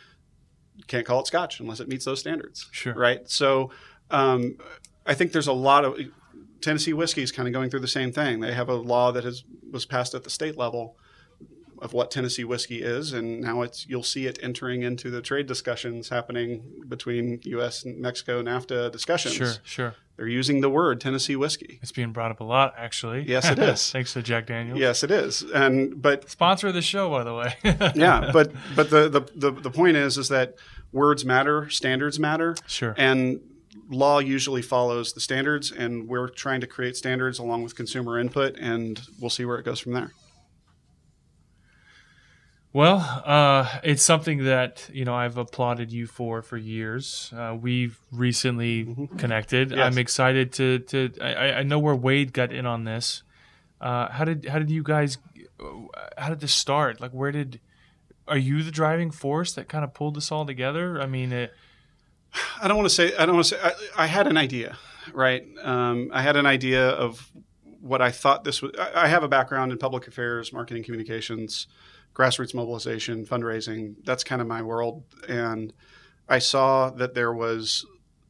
Can't call it Scotch unless it meets those standards. Sure. Right. So um, I think there's a lot of Tennessee whiskey is kind of going through the same thing. They have a law that has was passed at the state level of what Tennessee whiskey is, and now it's you'll see it entering into the trade discussions happening between U S and Mexico NAFTA discussions. Sure, sure. They're using the word Tennessee whiskey. It's being brought up a lot, actually. Yes, it is. Thanks to Jack Daniels. Yes, it is. And but Sponsor of the show, by the way. yeah, but but the, the the the point is is that words matter, standards matter. Sure. And law usually follows the standards, and we're trying to create standards along with consumer input, and we'll see where it goes from there. Well, uh, it's something that, you know, I've applauded you for for years. Uh, we've recently Mm-hmm. connected. Yes. I'm excited to to. I, I know where Wade got in on this. Uh, how did how did you guys? How did this start? Like, where did? Are you the driving force that kind of pulled this all together? I mean, it, I don't want to say. I don't want to say. I, I had an idea, right? Um, I had an idea of what I thought this was. I, I have a background in public affairs, marketing, communications, grassroots mobilization, fundraising. That's kind of my world, and I saw that there was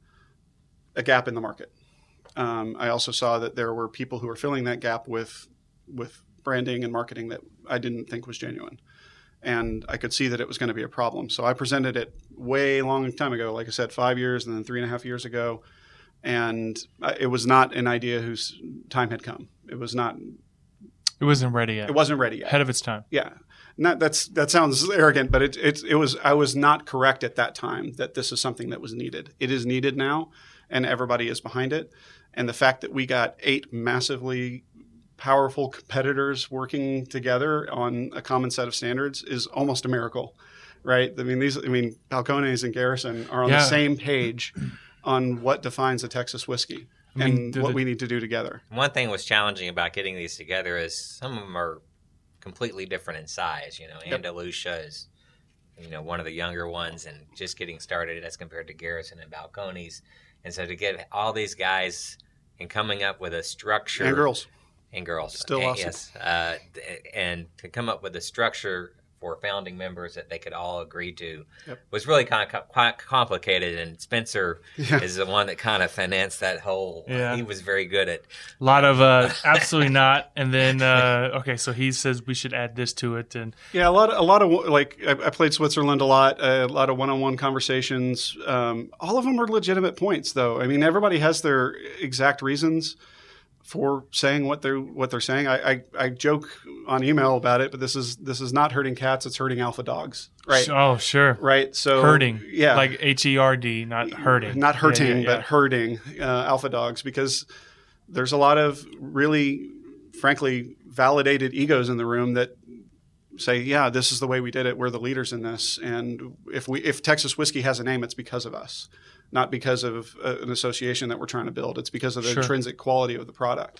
a gap in the market. Um, I also saw that there were people who were filling that gap with with branding and marketing that I didn't think was genuine. And I could see that it was going to be a problem. So I presented it way long time ago, like I said, five years and then three and a half years ago. And it was not an idea whose time had come. It was not. it wasn't ready yet. It wasn't ready yet. Ahead of its time. Yeah. Not, that's, that sounds arrogant, but it, it, it was, I was not correct at that time that this is something that was needed. It is needed now, and everybody is behind it. And the fact that we got eight massively powerful competitors working together on a common set of standards is almost a miracle, right? I mean, these, I mean, Balcones and Garrison are on Yeah. the same page on what defines a Texas whiskey I mean, and the- what the- we need to do together. One thing was challenging about getting these together is some of them are completely different in size. You know, Yep. Andalusia is, you know, one of the younger ones and just getting started as compared to Garrison and Balcones. And so to get all these guys and coming up with a structure And girls. and girls, Still and, awesome. yes, uh, and to come up with a structure for founding members that they could all agree to Yep. was really kind of quite complicated. And Spencer Yeah. is the one that kind of financed that whole. Yeah. He was very good at. A lot of uh, absolutely not. And then uh, okay, so he says we should add this to it, and Yeah, a lot, of, a lot of like I, I played Switzerland a lot. A lot of one-on-one conversations. Um, all of them are legitimate points, though. I mean, everybody has their exact reasons for saying what they're what they're saying. I, I, I joke on email about it, but this is this is not hurting cats; it's hurting alpha dogs, right? oh sure, Right. So hurting, yeah, like H E R D, not hurting, not hurting, Yeah, yeah, yeah. but hurting uh, alpha dogs, because there's a lot of really, frankly, validated egos in the room that say, yeah, this is the way we did it. We're the leaders in this. And if we if Texas whiskey has a name, it's because of us, not because of uh, an association that we're trying to build. It's because of the Sure. intrinsic quality of the product.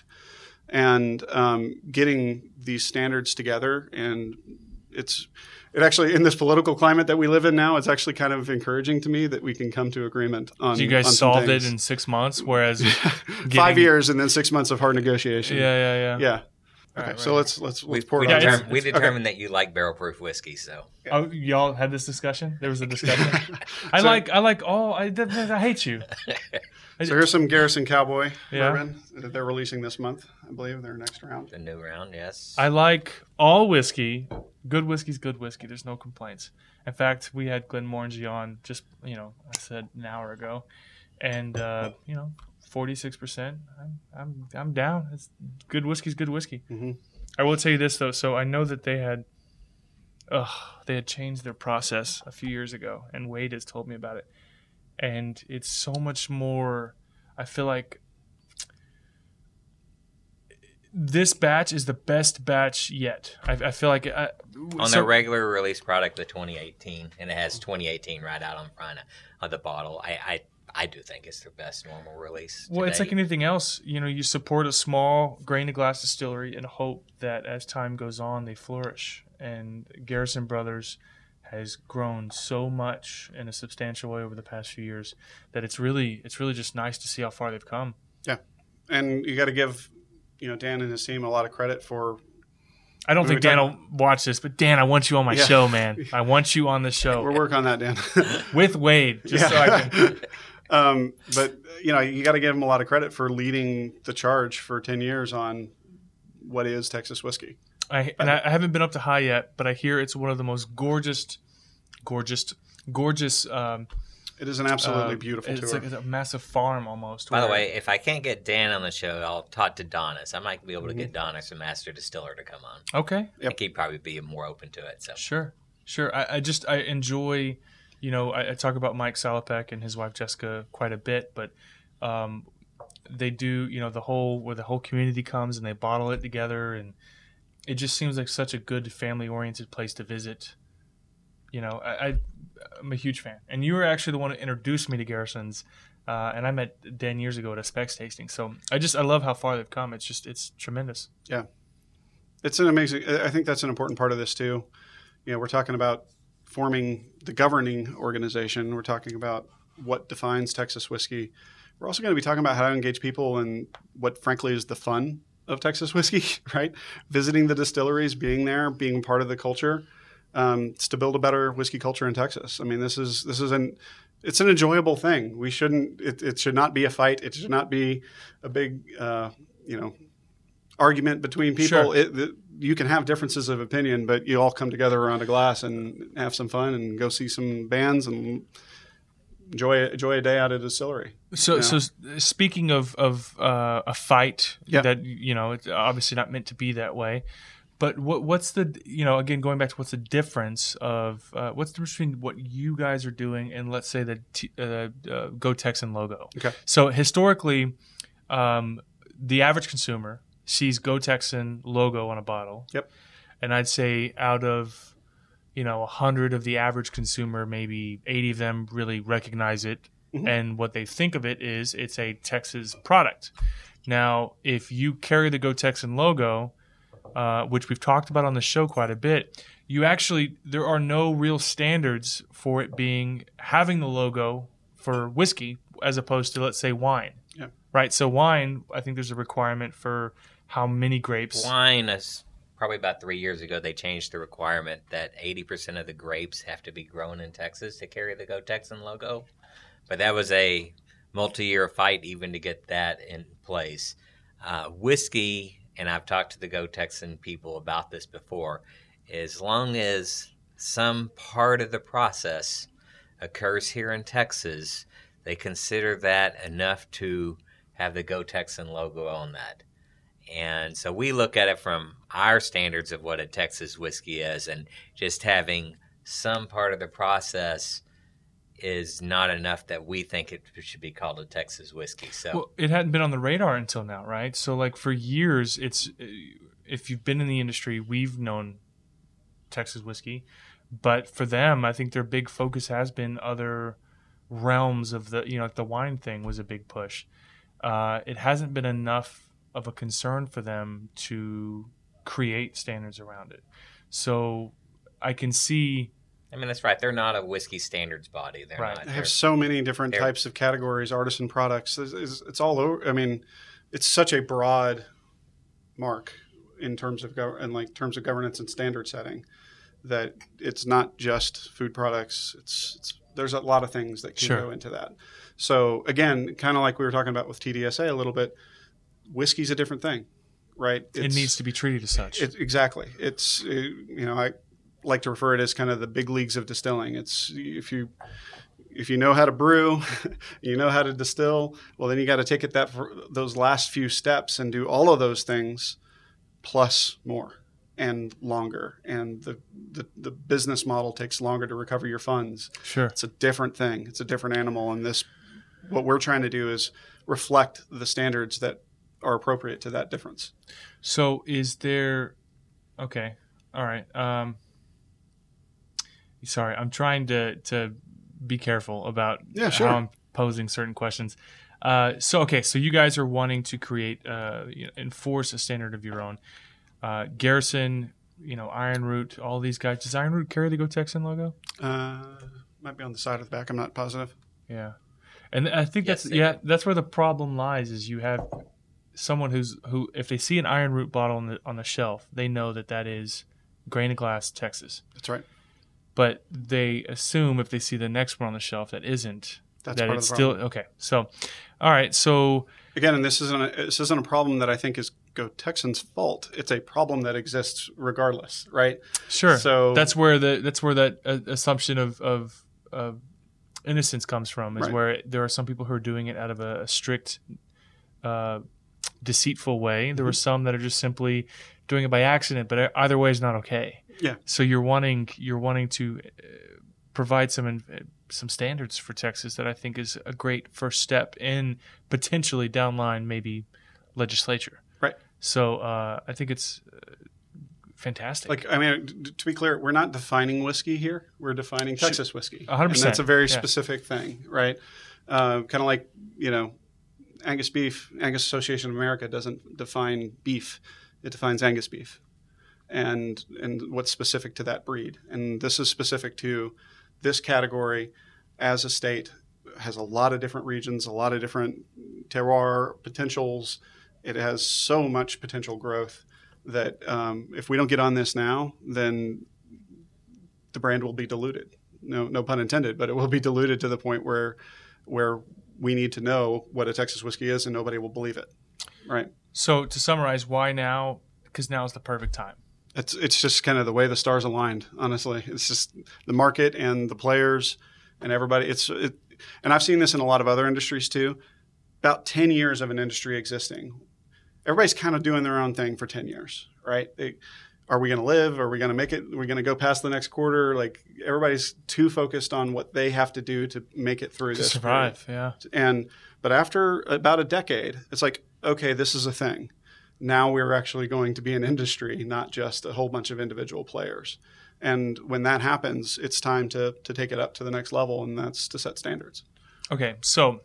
And um, getting these standards together, and it's it actually, in this political climate that we live in now, it's actually kind of encouraging to me that we can come to agreement on. So you guys on some solved it things. in six months, whereas Five getting- years and then six months of hard negotiation. Yeah, yeah, yeah. Yeah. All Okay, right, so right. let's let's We, let's pour we, it on. Yeah, determined, it's- we Okay. determined that you like barrel proof whiskey, so Oh, y'all had this discussion. There was a discussion. I So- like, I like all. I, I hate you. So here's some Garrison Cowboy Yeah. bourbon that they're releasing this month. I believe their next round. the new round, yes. I like all whiskey. Good whiskey's good whiskey. There's no complaints. In fact, we had Glenmorangie on just, you know, I said an hour ago, and uh, you know, forty-six percent. I'm, I'm, I'm down. It's good whiskey's good whiskey. Mhm. I will tell you this though. So I know that they had, uh, they had changed their process a few years ago, and Wade has told me about it, and it's so much more. I feel like this batch is the best batch yet. I, I feel like I, On so- their regular release product, the twenty eighteen, and it has twenty eighteen right out on front of the bottle. I, I, I do think it's their best normal release. Well, it's to like date. anything else. You know, you support a small grain to glass distillery and hope that as time goes on, they flourish. And Garrison Brothers has grown so much in a substantial way over the past few years that it's really, it's really just nice to see how far they've come. Yeah, and you got to give, you know, Dan and his team a lot of credit for. I don't We think were Dan will talking- watch this, but Dan, I want you on my Yeah. show, man. I want you on the We're show working on that, Dan. with Wade, just so I can. um, but you know, you got to give him a lot of credit for leading the charge for ten years on what is Texas whiskey. I, and I, I haven't been up to high yet, but I hear it's one of the most gorgeous, gorgeous, gorgeous. Um, It is an absolutely uh, beautiful it's tour. like a massive farm almost. By the where- way, if I can't get Dan on the show, I'll talk to Donis. I might be able to get Donis, a master distiller, to come on. okay, Yep. I think he'd probably be more open to it. So sure, sure. I, I just I enjoy, you know, I, I talk about Mike Salopek and his wife Jessica quite a bit, but um, they do, you know, the whole where the whole community comes and they bottle it together, and it just seems like such a good family-oriented place to visit. You know, I, I, I'm a huge fan. And you were actually the one who introduced me to Garrison's, uh, and I met Dan years ago at a Specs tasting. So I just I love how far they've come. It's just it's tremendous. Yeah, it's an amazing. I think that's an important part of this too. You know, we're talking about forming the governing organization. We're talking about what defines Texas whiskey. We're also going to be talking about how to engage people in what, frankly, is the fun of Texas whiskey, right? Visiting the distilleries, being there, being part of the culture, um, it's to build a better whiskey culture in Texas. I mean, this is this is an it's an enjoyable thing. We shouldn't. It, it should not be a fight. It should not be a big, uh, you know, argument between people. Sure. It, it, you can have differences of opinion, but you all come together around a glass and have some fun and go see some bands and enjoy enjoy a day out at a distillery. So, Yeah. so speaking of of uh, a fight, Yeah. that you know, it's obviously not meant to be that way. But what what's the you know again going back to what's the difference of uh, what's the difference between what you guys are doing and let's say the T, uh, uh, Go Texan logo? Okay. So historically, um, the average consumer sees Go Texan logo on a bottle. Yep. And I'd say out of you know a hundred of the average consumer, maybe eighty of them really recognize it. Mhm. And what they think of it is it's a Texas product. Now, if you carry the Go Texan logo, uh, which we've talked about on the show quite a bit, you actually there are no real standards for it being having the logo for whiskey as opposed to, let's say, wine. Yeah. Right. So wine, I think there's a requirement for how many grapes. Wine is probably about three years ago. They changed the requirement that eighty percent of the grapes have to be grown in Texas to carry the Go Texan logo. But that was a multi-year fight even to get that in place. Uh, whiskey, and I've talked to the Go Texan people about this before, as long as some part of the process occurs here in Texas, they consider that enough to have the Go Texan logo on that. And so we look at it from our standards of what a Texas whiskey is, and just having some part of the process is not enough that we think it should be called a Texas whiskey. So Well, it hadn't been on the radar until now, right? So, like for years, it's if you've been in the industry, we've known Texas whiskey, but for them, I think their big focus has been other realms of the, you know, like the wine thing was a big push. Uh, it hasn't been enough of a concern for them to create standards around it. So, I can see. I mean, that's right. They're not a whiskey standards body. They're Right. not. They They're, have so many different they're- types of categories, artisan products. It's, it's, it's all over. I mean, it's such a broad mark in terms of gov- and like terms of governance and standard setting that it's not just food products. It's, it's there's a lot of things that can Sure. go into that. So again, kind of like we were talking about with T D S A a little bit, whiskey's a different thing, right? It needs to be treated as such. It, exactly. It's uh, you know I like to refer it as kind of the big leagues of distilling. It's if you if you know how to brew, you know how to distill. Well, then you got to take it that for those last few steps and do all of those things plus more and longer. And the the, the business model takes longer to recover your funds. Sure. It's a different thing. It's a different animal. And this what we're trying to do is reflect the standards that are appropriate to that difference. So is there okay. All right. Um sorry, I'm trying to to be careful about Yeah, sure. how I'm posing certain questions. Uh so okay, so you guys are wanting to create uh you know, enforce a standard of your own. Uh Garrison, you know, Iron Root, all these guys. Does Iron Root carry the Go Texan logo? Uh, might be on the side of the back. I'm not positive. Yeah. And I think Yes, that's they yeah, that's where the problem lies is you have someone who's who if they see an Iron Root bottle on the on the shelf, they know that that is grain of glass Texas. That's right. But they assume if they see the next one on the shelf that isn't, That's that part it's of the still problem. okay. So, all right. So Again, and this isn't a, this isn't a problem that I think is Go Texans' fault. It's a problem that exists regardless, right? sure. So- that's where the that's where that uh, assumption of of of innocence comes from. Is Right. where there are some people who are doing it out of a, a strict, uh, deceitful way. There Mhm. are some that are just simply doing it by accident. But either way is not okay. Yeah. So you're wanting you're wanting to uh, provide some in, some standards for Texas that I think is a great first step in potentially down line maybe legislature. Right. So uh, I think it's uh, fantastic. Like, I mean, to be clear, we're not defining whiskey here. We're defining Texas whiskey. one hundred percent. And that's a very yeah. specific thing, right? Uh, kind of like, you know, Angus beef, Angus Association of America doesn't define beef. It defines Angus beef and and what's specific to that breed. And this is specific to this category as a state. Has a lot of different regions, a lot of different terroir potentials. It has so much potential growth that um, if we don't get on this now, then the brand will be diluted. No, no pun intended, but it will be diluted to the point where where we need to know what a Texas whiskey is, and nobody will believe it. Right. So to summarize, why now? Because now is the perfect time. It's it's just kind of the way the stars aligned. Honestly, it's just the market and the players and everybody. It's it, and I've seen this in a lot of other industries too. About ten years of an industry existing, everybody's kind of doing their own thing for ten years, right? They, are we going to live? Are we going to make it? Are we going to go past the next quarter? Like everybody's too focused on what they have to do to make it through To this. survive, period. yeah. And but after about a decade, it's like, okay, this is a thing. Now we're actually going to be an industry, not just a whole bunch of individual players. And when that happens, it's time to to take it up to the next level, and that's to set standards. Okay, so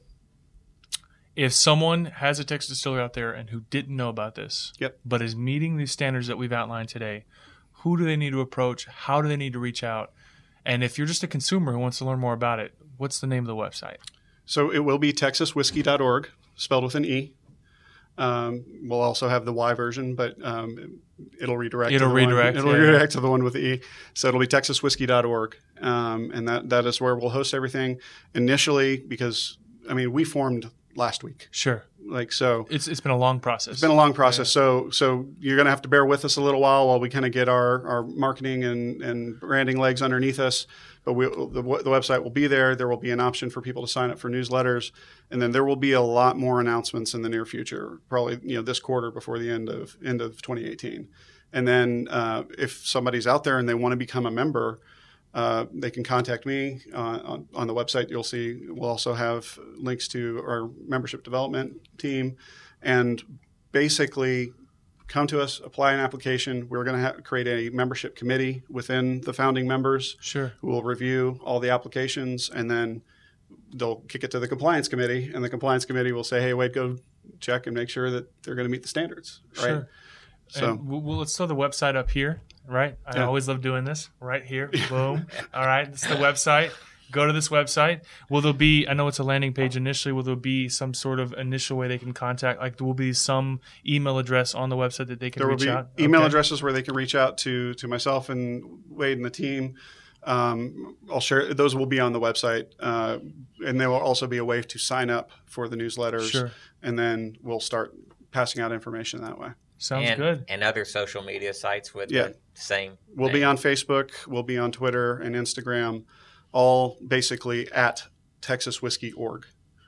if someone has a Texas distillery out there and who didn't know about this, Yep. but is meeting these standards that we've outlined today, who do they need to approach? How do they need to reach out? And if you're just a consumer who wants to learn more about it, what's the name of the website? So it will be texas whiskey dot org, spelled with an E. Um, we'll also have the Y version, but um, it'll redirect. It'll to the redirect, One, it'll yeah, redirect to the one with the E. So it'll be texas whiskey dot org, um, and that that is where we'll host everything initially. Because I mean, we formed last week, Sure. like so. It's it's been a long process. It's been a long process, so so you're going to have to bear with us a little while while we kind of get our, our marketing and, and branding legs underneath us. But we, the, the website will be there. There will be an option for people to sign up for newsletters, and then there will be a lot more announcements in the near future. Probably you know this quarter before the end of end of twenty eighteen. And then uh, if somebody's out there and they want to become a member, uh, they can contact me uh, on, on the website. You'll see we'll also have links to our membership development team, and basically come to us, apply an application. We're going to ha- create a membership committee within the founding members Sure. who will review all the applications, and then they'll kick it to the compliance committee, and the compliance committee will say, hey, Wade, go check and make sure that they're going to meet the standards. Right. Sure. So And we'll, we'll- let's throw the website up here, right? I Yeah. always love doing this, right here. Boom. All right. It's the website. Go to this website. Will there be, I know it's a landing page initially, will there be some sort of initial way they can contact? Like, there will be some email address on the website that they can there will reach be out? email Okay. addresses where they can reach out to to myself and Wade and the team. Um, I'll share those will be on the website, uh, and there will also be a way to sign up for the newsletters. Sure. And then we'll start passing out information that way. Sounds and, good. And other social media sites with Yeah. the same. We'll name. be on Facebook. We'll be on Twitter and Instagram, all basically at Texas Whiskey org.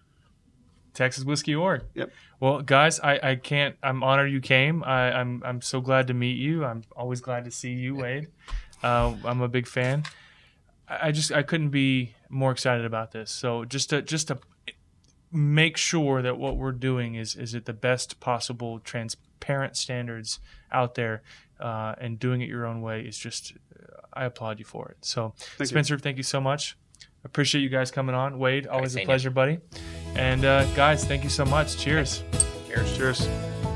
Texas Whiskey Org. Yep. Well, guys, I, I can't. I'm honored you came. I, I'm I'm so glad to meet you. I'm always glad to see you, Wade. Uh, I'm a big fan. I, I just I couldn't be more excited about this. So just to just to make sure that what we're doing is is at the best possible transparent standards out there, uh, and doing it your own way is just. I applaud you for it. So, Thank Spencer, thank you so much. Appreciate you guys coming on. Wade, always a seeing you. pleasure, buddy. And uh, guys, thank you so much. Cheers. Cheers. Cheers.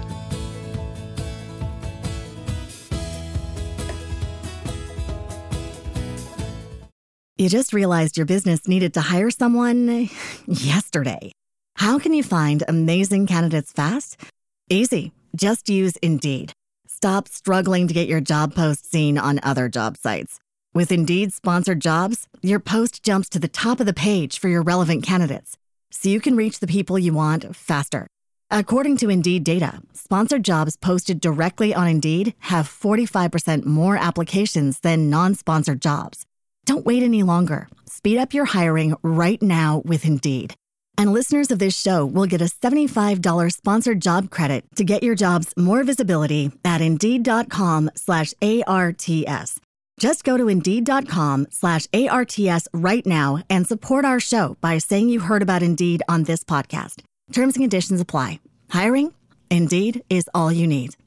You just realized your business needed to hire someone yesterday. How can you find amazing candidates fast? Easy. Just use Indeed. Stop struggling to get your job post seen on other job sites. With Indeed sponsored jobs, your post jumps to the top of the page for your relevant candidates, so you can reach the people you want faster. According to Indeed data, sponsored jobs posted directly on Indeed have forty-five percent more applications than non-sponsored jobs. Don't wait any longer. Speed up your hiring right now with Indeed. And listeners of this show will get a seventy-five dollars sponsored job credit to get your jobs more visibility at Indeed.com slash ARTS. Just go to Indeed.com slash ARTS right now and support our show by saying you heard about Indeed on this podcast. Terms and conditions apply. Hiring? Indeed is all you need.